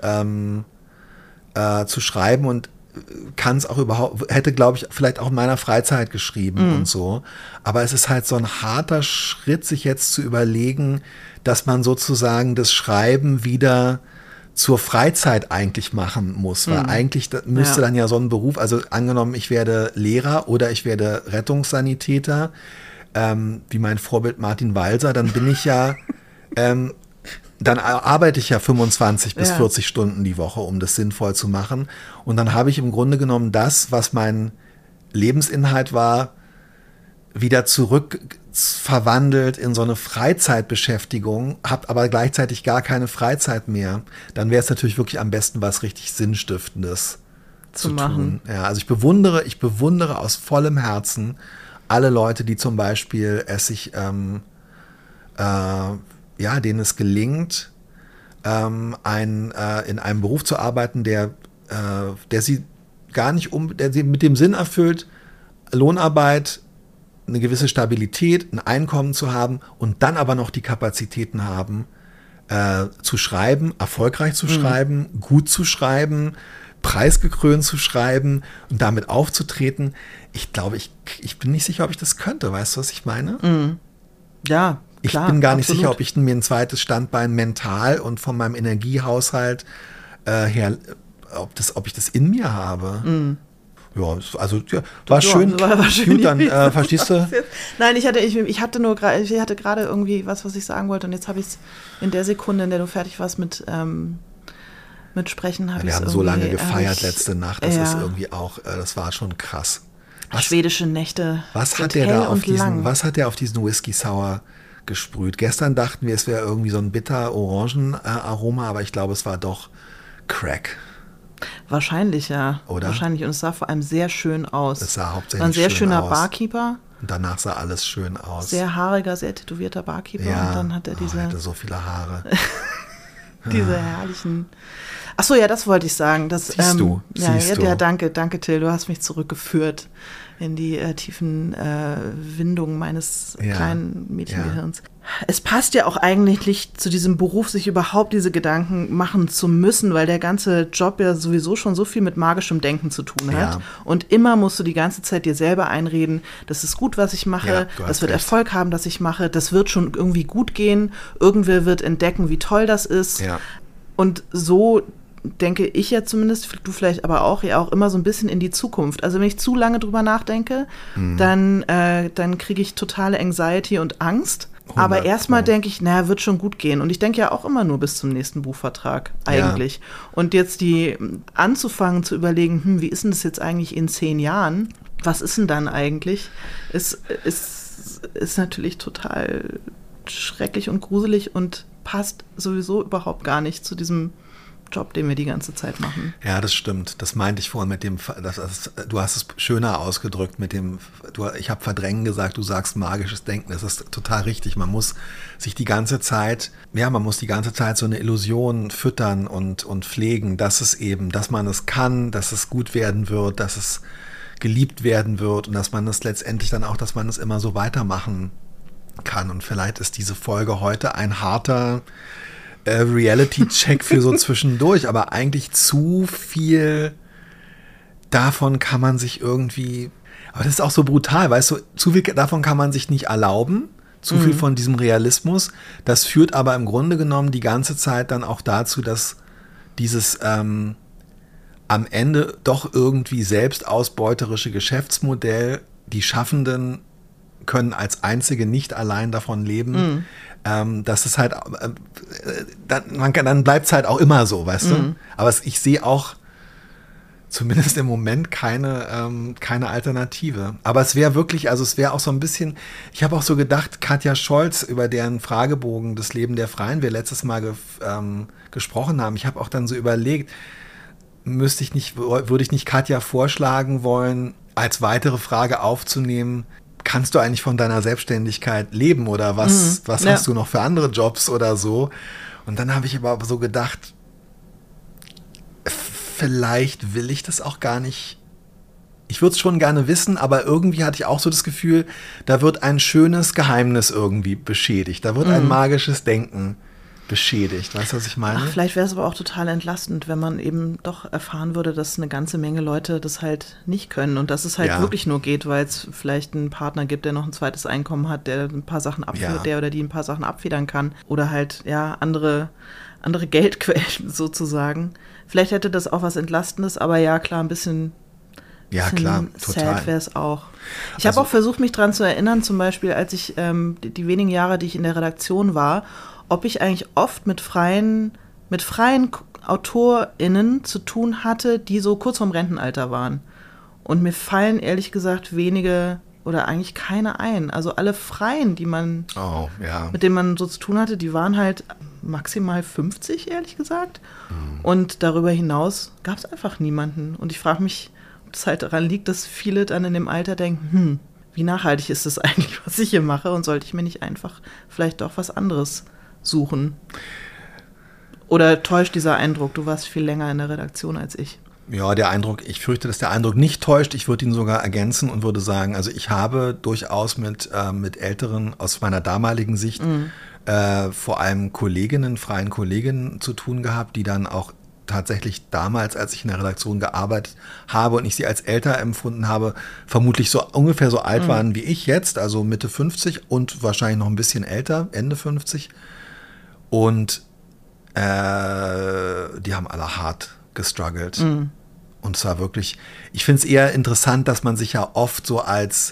zu schreiben und kann es auch hätte, glaube ich, vielleicht auch in meiner Freizeit geschrieben und so. Aber es ist halt so ein harter Schritt, sich jetzt zu überlegen, dass man sozusagen das Schreiben wieder zur Freizeit eigentlich machen muss. Weil eigentlich müsste dann ja so ein Beruf, also angenommen, ich werde Lehrer oder ich werde Rettungssanitäter, wie mein Vorbild Martin Walser, dann bin ich ja dann arbeite ich ja 25 bis 40 Stunden die Woche, um das sinnvoll zu machen. Und dann habe ich im Grunde genommen das, was mein Lebensinhalt war, wieder zurück verwandelt in so eine Freizeitbeschäftigung, habe aber gleichzeitig gar keine Freizeit mehr. Dann wäre es natürlich wirklich am besten, was richtig Sinnstiftendes zu tun. Ja, also ich bewundere aus vollem Herzen alle Leute, die zum Beispiel denen es gelingt, in einem Beruf zu arbeiten, der sie gar nicht der sie mit dem Sinn erfüllt, Lohnarbeit, eine gewisse Stabilität, ein Einkommen zu haben und dann aber noch die Kapazitäten haben, zu schreiben, erfolgreich zu schreiben, gut zu schreiben, preisgekrönt zu schreiben und damit aufzutreten. Ich glaube, ich bin nicht sicher, ob ich das könnte. Weißt du, was ich meine? Ja, ich klar, bin gar nicht absolut. sicher, ob ich mir ein zweites Standbein mental und von meinem Energiehaushalt her, ob ich das in mir habe. Ja, also war schön. War schön. Gut, dann verstehst du? Nein, ich hatte gerade irgendwie was ich sagen wollte und jetzt habe ich es in der Sekunde, in der du fertig warst mit Sprechen, habe ich es Wir haben so lange gefeiert letzte Nacht, das ist irgendwie auch, das war schon krass. Schwedische Nächte. Was hat der da auf diesen Whisky Sour gesprüht? Gestern dachten wir, es wäre irgendwie so ein bitter-Orangen-Aroma, aber ich glaube, es war doch Crack. Wahrscheinlich, ja. Oder? Wahrscheinlich. Und es sah vor allem sehr schön aus. Es sah hauptsächlich war ein sehr schön schöner aus. Barkeeper. Und danach sah alles schön aus. Sehr haariger, sehr tätowierter Barkeeper. Ja. Und dann hat er Er hatte so viele Haare. diese herrlichen... Ach so, ja, das wollte ich sagen. Siehst du. Ja, danke, Till. Du hast mich zurückgeführt in die tiefen Windungen meines kleinen Mädchengehirns. Ja. Es passt ja auch eigentlich nicht zu diesem Beruf, sich überhaupt diese Gedanken machen zu müssen, weil der ganze Job ja sowieso schon so viel mit magischem Denken zu tun hat. Ja. Und immer musst du die ganze Zeit dir selber einreden, das ist gut, was ich mache, das wird Erfolg haben, was ich mache, das wird schon irgendwie gut gehen, irgendwer wird entdecken, wie toll das ist. Ja. Und so denke ich ja zumindest, du vielleicht aber auch, ja auch immer so ein bisschen in die Zukunft. Also wenn ich zu lange drüber nachdenke, dann kriege ich totale Anxiety und Angst. Aber erstmal denke ich, naja, wird schon gut gehen. Und ich denke ja auch immer nur bis zum nächsten Buchvertrag eigentlich. Ja. Und jetzt anzufangen zu überlegen, wie ist denn das jetzt eigentlich in 10 Jahren? Was ist denn dann eigentlich? Ist natürlich total schrecklich und gruselig und passt sowieso überhaupt gar nicht zu diesem Job, den wir die ganze Zeit machen. Ja, das stimmt. Das meinte ich vorhin mit dem, du hast es schöner ausgedrückt mit dem, ich habe verdrängen gesagt, du sagst magisches Denken. Das ist total richtig. Man muss sich die ganze Zeit so eine Illusion füttern und pflegen, dass man es kann, dass es gut werden wird, dass es geliebt werden wird und dass man es letztendlich dann auch, dass man es immer so weitermachen kann. Und vielleicht ist diese Folge heute ein harter Reality-Check für so zwischendurch, aber eigentlich zu viel davon kann man sich irgendwie, aber das ist auch so brutal, weißt du, zu viel davon kann man sich nicht erlauben, zu viel von diesem Realismus, das führt aber im Grunde genommen die ganze Zeit dann auch dazu, dass dieses am Ende doch irgendwie selbstausbeuterische Geschäftsmodell, die Schaffenden können als einzige nicht allein davon leben, dass es halt, dann bleibt es halt auch immer so, weißt du? Aber ich sehe auch zumindest im Moment keine Alternative. Aber es wäre wirklich, also es wäre auch so ein bisschen, ich habe auch so gedacht, Katja Scholz, über deren Fragebogen Das Leben der Freien wir letztes Mal gesprochen haben, ich habe auch dann so überlegt, würde ich nicht Katja vorschlagen wollen, als weitere Frage aufzunehmen, kannst du eigentlich von deiner Selbstständigkeit leben oder was hast du noch für andere Jobs oder so? Und dann habe ich aber so gedacht, vielleicht will ich das auch gar nicht. Ich würde es schon gerne wissen, aber irgendwie hatte ich auch so das Gefühl, da wird ein schönes Geheimnis irgendwie beschädigt. Da wird ein magisches Denken beschädigt. Weißt du, was ich meine? Ach, vielleicht wäre es aber auch total entlastend, wenn man eben doch erfahren würde, dass eine ganze Menge Leute das halt nicht können und dass es halt wirklich nur geht, weil es vielleicht einen Partner gibt, der noch ein zweites Einkommen hat, der ein paar Sachen der oder die ein paar Sachen abfedern kann oder halt andere Geldquellen sozusagen. Vielleicht hätte das auch was Entlastendes, aber ja, klar, ein bisschen total. Sad wäre es auch. Ich habe auch versucht, mich dran zu erinnern, zum Beispiel, als ich die wenigen Jahre, die ich in der Redaktion war, ob ich eigentlich oft mit freien AutorInnen zu tun hatte, die so kurz vorm Rentenalter waren. Und mir fallen ehrlich gesagt wenige oder eigentlich keine ein. Also alle Freien, mit denen man so zu tun hatte, die waren halt maximal 50, ehrlich gesagt. Und darüber hinaus gab es einfach niemanden. Und ich frage mich, ob es halt daran liegt, dass viele dann in dem Alter denken, wie nachhaltig ist das eigentlich, was ich hier mache? Und sollte ich mir nicht einfach vielleicht doch was anderes suchen? Oder täuscht dieser Eindruck? Du warst viel länger in der Redaktion als ich. Ja, ich fürchte, dass der Eindruck nicht täuscht. Ich würde ihn sogar ergänzen und würde sagen, also ich habe durchaus mit Älteren aus meiner damaligen Sicht vor allem freien Kolleginnen zu tun gehabt, die dann auch tatsächlich damals, als ich in der Redaktion gearbeitet habe und ich sie als älter empfunden habe, vermutlich so ungefähr so alt waren wie ich jetzt, also Mitte 50 und wahrscheinlich noch ein bisschen älter, Ende 50. Und die haben alle hart gestruggelt. Und es war wirklich, ich finde es eher interessant, dass man sich ja oft so als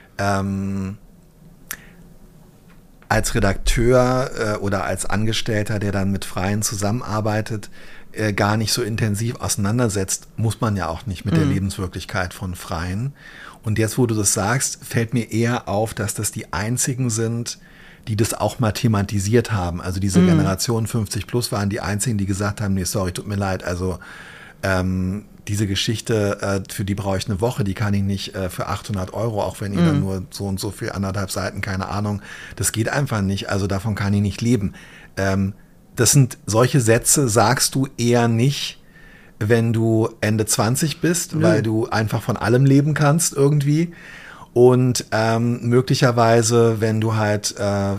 Redakteur oder als Angestellter, der dann mit Freien zusammenarbeitet, gar nicht so intensiv auseinandersetzt, muss man ja auch nicht mit der Lebenswirklichkeit von Freien. Und jetzt, wo du das sagst, fällt mir eher auf, dass das die einzigen sind, die das auch mal thematisiert haben. Also diese Generation 50 plus waren die einzigen, die gesagt haben, nee, sorry, tut mir leid, also diese Geschichte, für die brauche ich eine Woche, die kann ich nicht für 800 €, auch wenn ihr dann nur so und so für 1,5 Seiten, keine Ahnung, das geht einfach nicht, also davon kann ich nicht leben. Das sind solche Sätze, sagst du eher nicht, wenn du Ende 20 bist, weil du einfach von allem leben kannst irgendwie. Und möglicherweise, wenn du halt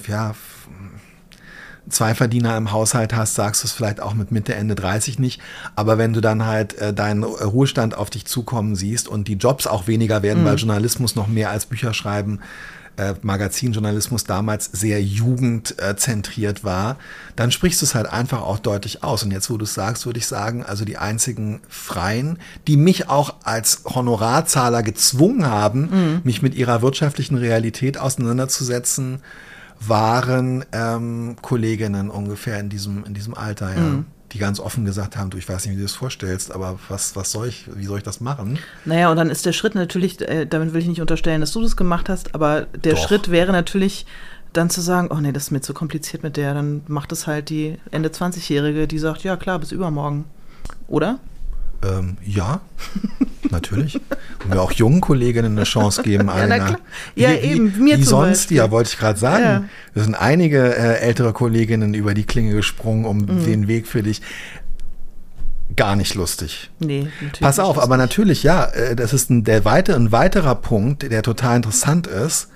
zwei Verdiener im Haushalt hast, sagst du es vielleicht auch mit Mitte, Ende 30 nicht. Aber wenn du dann halt deinen Ruhestand auf dich zukommen siehst und die Jobs auch weniger werden, weil Journalismus noch mehr als Bücher schreiben, Magazinjournalismus damals sehr jugendzentriert war, dann sprichst du es halt einfach auch deutlich aus. Und jetzt, wo du es sagst, würde ich sagen, also die einzigen Freien, die mich auch als Honorarzahler gezwungen haben, mich mit ihrer wirtschaftlichen Realität auseinanderzusetzen, waren Kolleginnen ungefähr in diesem Alter, ja. Die ganz offen gesagt haben, du, ich weiß nicht, wie du das vorstellst, aber wie soll ich das machen? Naja, und dann ist der Schritt natürlich, damit will ich nicht unterstellen, dass du das gemacht hast, aber der Schritt wäre natürlich dann zu sagen, oh nee, das ist mir zu kompliziert mit der, dann macht es halt die Ende 20-Jährige, die sagt, ja klar, bis übermorgen. Oder? Ja, natürlich. Und wir auch jungen Kolleginnen eine Chance geben. Mir zum Beispiel. Ja, wollte ich gerade sagen. Ja. Es sind einige ältere Kolleginnen über die Klinge gesprungen, um den Weg für dich. Gar nicht lustig. Nee, natürlich. Pass auf, aber natürlich, ja, das ist ein weiterer Punkt, der total interessant ist,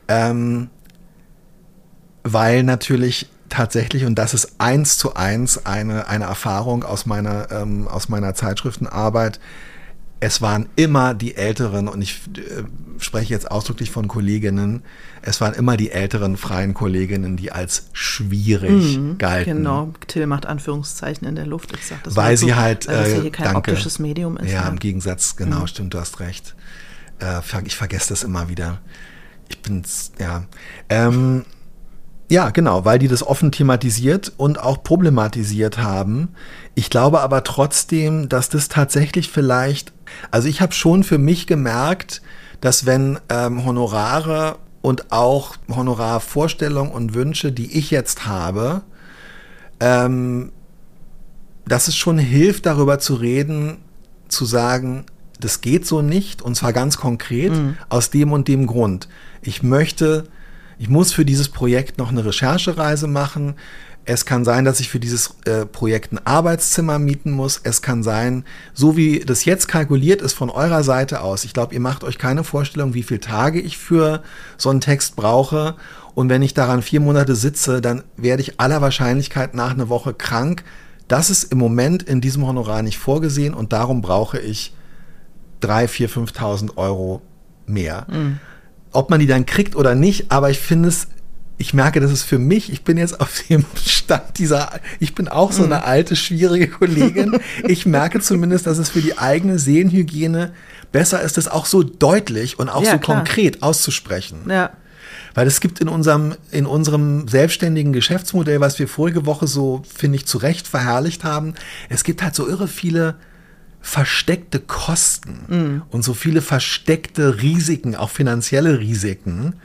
weil natürlich tatsächlich, und das ist 1:1 eine Erfahrung aus meiner Zeitschriftenarbeit, es waren immer die Älteren, und ich spreche jetzt ausdrücklich von Kolleginnen, es waren immer die älteren freien Kolleginnen, die als schwierig galten. Genau, Till macht Anführungszeichen in der Luft. Ich sag das weil sie halt, weil das hier kein optisches Medium ist. Ja, im Gegensatz, genau, stimmt, du hast recht. Ich vergesse das immer wieder. Ja, genau, weil die das offen thematisiert und auch problematisiert haben. Ich glaube aber trotzdem, dass das tatsächlich vielleicht, also ich habe schon für mich gemerkt, dass wenn Honorare und auch Honorarvorstellungen und Wünsche, die ich jetzt habe, dass es schon hilft, darüber zu reden, zu sagen, das geht so nicht, und zwar ganz konkret, aus dem und dem Grund. Ich muss für dieses Projekt noch eine Recherchereise machen. Es kann sein, dass ich für dieses Projekt ein Arbeitszimmer mieten muss. Es kann sein, so wie das jetzt kalkuliert ist von eurer Seite aus. Ich glaube, ihr macht euch keine Vorstellung, wie viele Tage ich für so einen Text brauche. Und wenn ich daran 4 Monate sitze, dann werde ich aller Wahrscheinlichkeit nach einer Woche krank. Das ist im Moment in diesem Honorar nicht vorgesehen, und darum brauche ich 3.000, 4.000, 5.000 € mehr. Ob man die dann kriegt oder nicht, aber ich merke, das ist für mich, ich bin jetzt auf dem Stand ich bin auch so eine alte, schwierige Kollegin. Ich merke zumindest, dass es für die eigene Seelenhygiene besser ist, das auch so deutlich und auch so konkret auszusprechen. Ja. Weil es gibt in unserem selbstständigen Geschäftsmodell, was wir vorige Woche so, finde ich, zu Recht verherrlicht haben, es gibt halt so irre viele versteckte Kosten und so viele versteckte Risiken, auch finanzielle Risiken.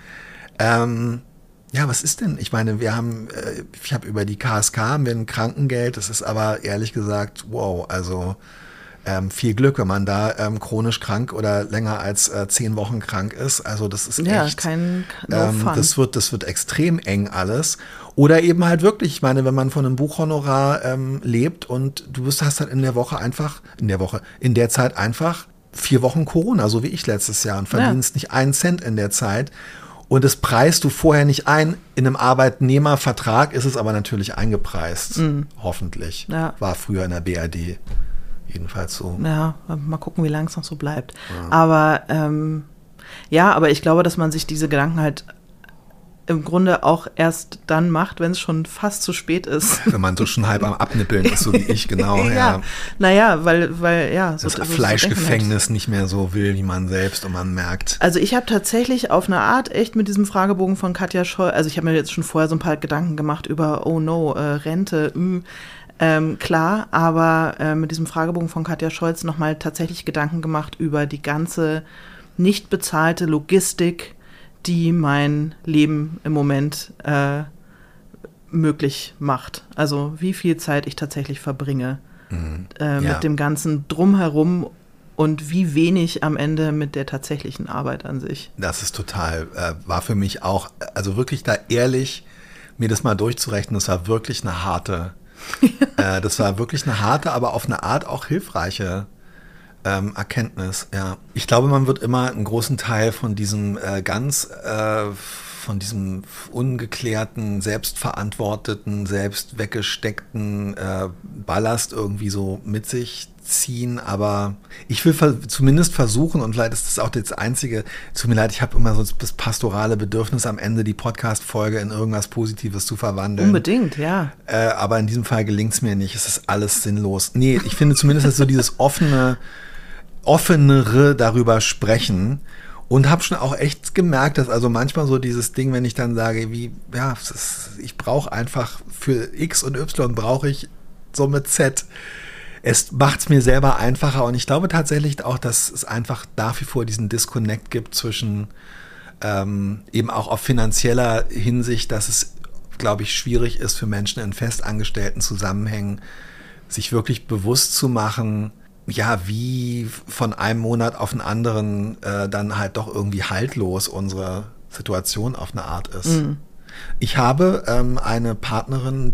Was ist denn? Ich meine, ich habe über die KSK haben wir ein Krankengeld, das ist aber ehrlich gesagt, wow, also viel Glück, wenn man da chronisch krank oder länger als 10 Wochen krank ist. Also das ist echt, das wird extrem eng alles. Oder eben halt wirklich, ich meine, wenn man von einem Buchhonorar lebt und hast halt in der Zeit einfach 4 Wochen Corona, so wie ich letztes Jahr, und verdienst nicht einen Cent in der Zeit. Und das preist du vorher nicht ein. In einem Arbeitnehmervertrag ist es aber natürlich eingepreist. Hoffentlich. Ja. War früher in der BRD jedenfalls so. Ja, mal gucken, wie lange es noch so bleibt. Ja. Aber ich glaube, dass man sich diese Gedanken halt im Grunde auch erst dann macht, wenn es schon fast zu spät ist. Wenn man so schon halb am Abnippeln ist, so wie ich, genau. Ja. Naja, weil ja. Das Fleischgefängnis halt nicht mehr so will, wie man selbst und man merkt. Also ich habe tatsächlich auf eine Art echt mit diesem Fragebogen von Katja Scholz, also ich habe mir jetzt schon vorher so ein paar Gedanken gemacht über, oh no, Rente, klar, aber mit diesem Fragebogen von Katja Scholz nochmal tatsächlich Gedanken gemacht über die ganze nicht bezahlte Logistik, die mein Leben im Moment möglich macht. Also wie viel Zeit ich tatsächlich verbringe mit dem ganzen Drumherum und wie wenig am Ende mit der tatsächlichen Arbeit an sich. Das ist total, war für mich auch, also wirklich da ehrlich, mir das mal durchzurechnen, das war wirklich eine harte, aber auf eine Art auch hilfreiche Erkenntnis, ja. Ich glaube, man wird immer einen großen Teil von diesem von diesem ungeklärten, selbstverantworteten, selbst weggesteckten Ballast irgendwie so mit sich ziehen, aber ich will zumindest versuchen, und vielleicht ist das auch das Einzige, tut mir leid, ich habe immer so das pastorale Bedürfnis, am Ende die Podcast-Folge in irgendwas Positives zu verwandeln. Unbedingt, ja. Aber in diesem Fall gelingt es mir nicht, es ist alles sinnlos. Nee, ich finde zumindest, dass so dieses offenere darüber sprechen und habe schon auch echt gemerkt, dass also manchmal so dieses Ding, wenn ich dann sage, ich brauche einfach für X und Y brauche ich so mit Z. Es macht es mir selber einfacher und ich glaube tatsächlich auch, dass es einfach nach wie vor diesen Disconnect gibt zwischen eben auch auf finanzieller Hinsicht, dass es, glaube ich, schwierig ist für Menschen in festangestellten Zusammenhängen, sich wirklich bewusst zu machen, ja, wie von einem Monat auf den anderen dann halt doch irgendwie haltlos unsere Situation auf eine Art ist. Mhm. Ich habe eine Partnerin,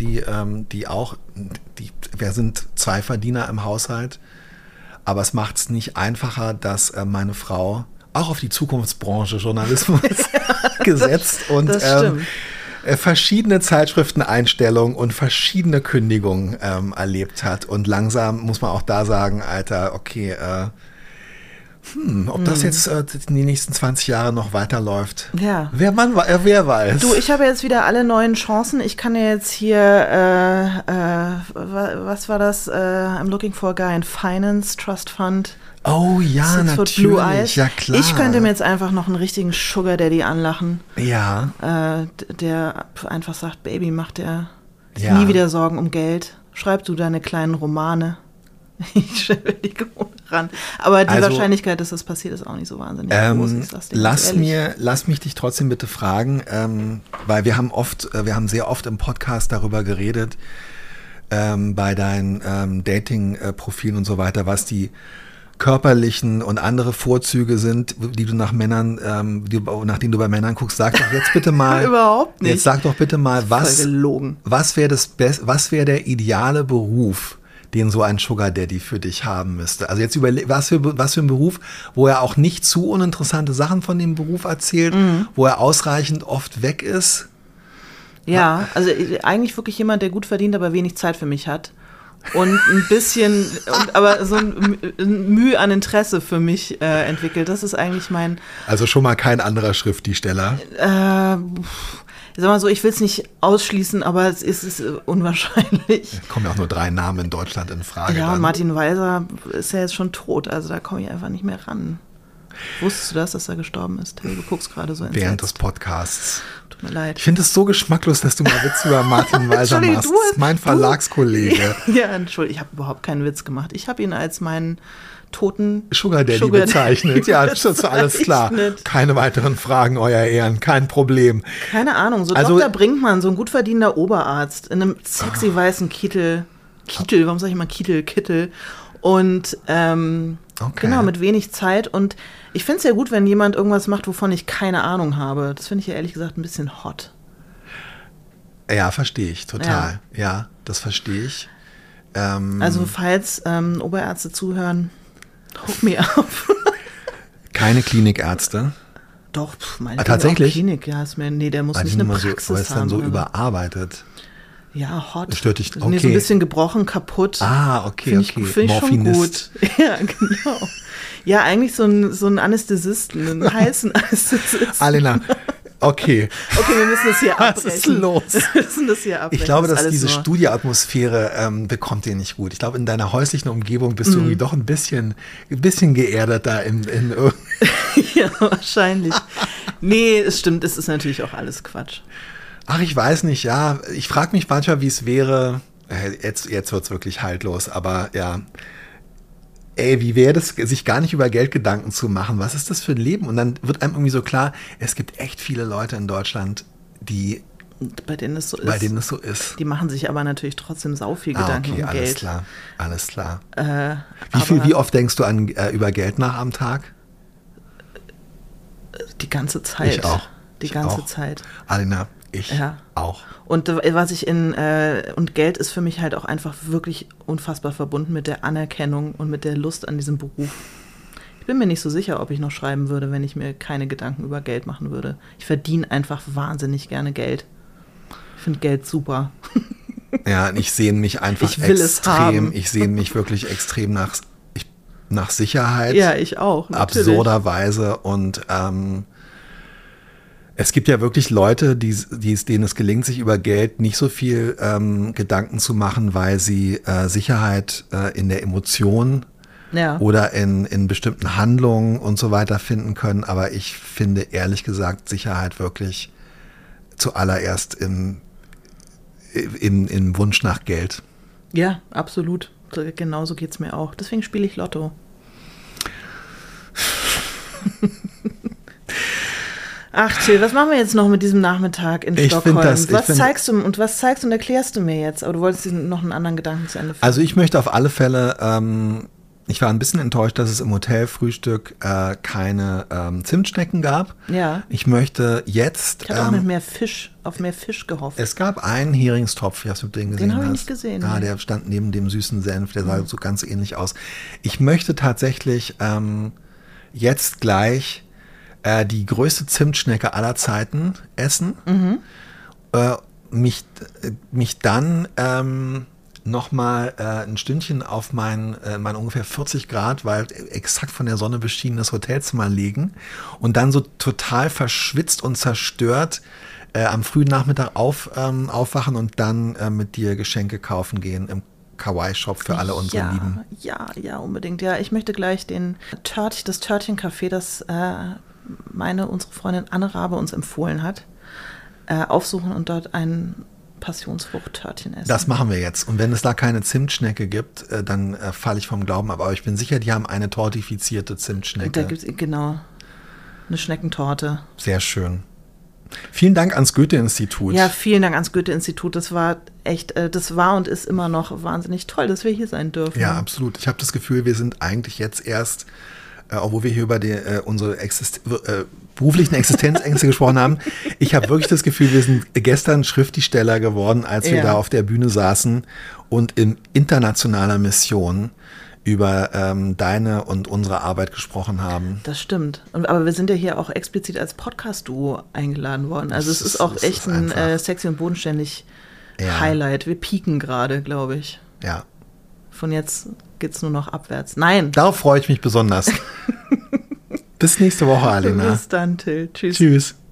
wir sind 2 Verdiener im Haushalt, aber es macht es nicht einfacher, dass meine Frau auch auf die Zukunftsbranche Journalismus gesetzt und verschiedene Zeitschrifteneinstellungen und verschiedene Kündigungen erlebt hat. Und langsam muss man auch da sagen, Alter, okay, ob das jetzt in die nächsten 20 Jahre noch weiterläuft. Ja. Wer weiß. Du, ich habe jetzt wieder alle neuen Chancen. Ich kann ja jetzt hier, was war das? I'm looking for a guy in Finance, Trust Fund. Oh ja, natürlich. Ja, klar. Ich könnte mir jetzt einfach noch einen richtigen Sugar Daddy anlachen. Ja. Der einfach sagt, Baby, mach dir nie wieder Sorgen um Geld. Schreib du deine kleinen Romane. Ich stelle die Krone ran. Aber die Wahrscheinlichkeit, dass das passiert, ist auch nicht so wahnsinnig groß. Lass mich dich trotzdem bitte fragen, weil wir haben sehr oft im Podcast darüber geredet, bei deinen Dating-Profilen und so weiter, was die körperlichen und andere Vorzüge sind, die du nach Männern, nachdem du bei Männern guckst. Sag doch jetzt bitte mal. Überhaupt nicht. Jetzt sag doch bitte mal, was wäre der ideale Beruf, den so ein Sugar Daddy für dich haben müsste. Also jetzt überleg, was für ein Beruf, wo er auch nicht zu uninteressante Sachen von dem Beruf erzählt, wo er ausreichend oft weg ist. Ja, also eigentlich wirklich jemand, der gut verdient, aber wenig Zeit für mich hat. Und ein bisschen, aber so ein Mühe an Interesse für mich entwickelt. Das ist eigentlich mein... Also schon mal kein anderer Schriftsteller? Ich sag mal so, ich will es nicht ausschließen, aber es ist unwahrscheinlich. Kommen ja auch nur 3 Namen in Deutschland in Frage. Ja, dann. Martin Walser ist ja jetzt schon tot, also da komme ich einfach nicht mehr ran. Wusstest du das, dass er gestorben ist? Du guckst gerade so entsetzt. Während des Podcasts. Tut mir leid. Ich finde es so geschmacklos, dass du mal Witz über Martin Walser machst. Das ist mein Verlagskollege. Ja, Entschuldigung, ich habe überhaupt keinen Witz gemacht. Ich habe ihn als meinen toten Sugar Daddy bezeichnet. Ja, das ist alles klar. Keine weiteren Fragen, Euer Ehren, kein Problem. Keine Ahnung, so also, Dr. Brinkmann, so ein gut verdienender Oberarzt in einem sexy weißen Kittel, warum sage ich immer Kittel? Und genau, mit wenig Zeit. Und ich finde es ja gut, wenn jemand irgendwas macht, wovon ich keine Ahnung habe. Das finde ich ja ehrlich gesagt ein bisschen hot. Ja, verstehe ich, total. Ja, das verstehe ich. Also falls Oberärzte zuhören, hook me up. Keine Klinikärzte? Doch, meine tatsächlich? Klinik, ja, der muss nicht eine Praxis aber ist dann haben. so oder überarbeitet. Ja, hot. Stört dich, Nee, so ein bisschen gebrochen, kaputt. Okay, okay. Find ich schon gut. Ja, genau. Ja, eigentlich so ein Anästhesisten, einen heißen Anästhesisten. Alena, okay. Okay, wir müssen das hier abbrechen. Was ist los? Wir müssen das hier abbrechen. Ich glaube, das dass diese nur Studioatmosphäre bekommt dir nicht gut. Ich glaube, in deiner häuslichen Umgebung bist du irgendwie doch ein bisschen geerdeter in Ja, wahrscheinlich. Nee, es stimmt, es ist natürlich auch alles Quatsch. Ach, ich weiß nicht, ja. Ich frage mich manchmal, wie es wäre. Jetzt wird es wirklich haltlos, aber ja. Ey, wie wäre das, sich gar nicht über Geld Gedanken zu machen? Was ist das für ein Leben? Und dann wird einem irgendwie so klar, es gibt echt viele Leute in Deutschland, bei denen es so ist. Die machen sich aber natürlich trotzdem sau viel Gedanken um alles Geld. Alles klar. Wie oft denkst du über Geld nach am Tag? Die ganze Zeit. Ich auch. Die ganze Zeit. Alena, ich auch. Und und Geld ist für mich halt auch einfach wirklich unfassbar verbunden mit der Anerkennung und mit der Lust an diesem Beruf. Ich bin mir nicht so sicher, ob ich noch schreiben würde, wenn ich mir keine Gedanken über Geld machen würde. Ich verdiene einfach wahnsinnig gerne Geld. Ich finde Geld super. Ja, ich sehne mich einfach ich sehne mich wirklich extrem nach Sicherheit. Ja, ich auch. Natürlich. Absurderweise. Und es gibt ja wirklich Leute, denen es gelingt, sich über Geld nicht so viel Gedanken zu machen, weil sie Sicherheit in der Emotion oder in bestimmten Handlungen und so weiter finden können. Aber ich finde ehrlich gesagt Sicherheit wirklich zuallererst im Wunsch nach Geld. Ja, absolut. Genauso geht es mir auch. Deswegen spiele ich Lotto. Ach, Till, was machen wir jetzt noch mit diesem Nachmittag in Stockholm? Was zeigst du und erklärst du mir jetzt? Aber du wolltest noch einen anderen Gedanken zu Ende führen. Also ich möchte auf alle Fälle, ich war ein bisschen enttäuscht, dass es im Hotelfrühstück keine Zimtschnecken gab. Ja. Ich möchte jetzt... Ich hatte auch auf mehr Fisch gehofft. Es gab einen Heringstopf, hast du den gesehen? Den habe ich nicht gesehen. Ja, der stand neben dem süßen Senf, der sah so ganz ähnlich aus. Ich möchte tatsächlich jetzt gleich die größte Zimtschnecke aller Zeiten essen. Mich dann nochmal ein Stündchen auf mein ungefähr 40 Grad, weil exakt von der Sonne beschienenes Hotelzimmer legen und dann so total verschwitzt und zerstört am frühen Nachmittag aufwachen und dann mit dir Geschenke kaufen gehen im Kawaii-Shop für alle unsere Lieben. Ja, unbedingt. Ja, ich möchte gleich das Törtchen-Café, das unsere Freundin Anne Rabe uns empfohlen hat, aufsuchen und dort ein Passionsfrucht-Törtchen essen. Das machen wir jetzt. Und wenn es da keine Zimtschnecke gibt, dann falle ich vom Glauben ab. Aber ich bin sicher, die haben eine tortifizierte Zimtschnecke. Da gibt es genau eine Schneckentorte. Sehr schön. Vielen Dank ans Goethe-Institut. Ja, vielen Dank ans Goethe-Institut. Das war und ist immer noch wahnsinnig toll, dass wir hier sein dürfen. Ja, absolut. Ich habe das Gefühl, wir sind eigentlich jetzt erst, obwohl wir hier über unsere beruflichen Existenzängste gesprochen haben. Ich habe wirklich das Gefühl, wir sind gestern Schriftsteller geworden, als wir da auf der Bühne saßen und in internationaler Mission über deine und unsere Arbeit gesprochen haben. Das stimmt. Aber wir sind ja hier auch explizit als Podcast-Duo eingeladen worden. Also es ist auch echt ein sexy und bodenständig Highlight. Wir pieken gerade, glaube ich. Ja. Von jetzt geht's nur noch abwärts. Nein. Darauf freue ich mich besonders. Bis nächste Woche, Alena. Bis dann, Till. Tschüss. Tschüss.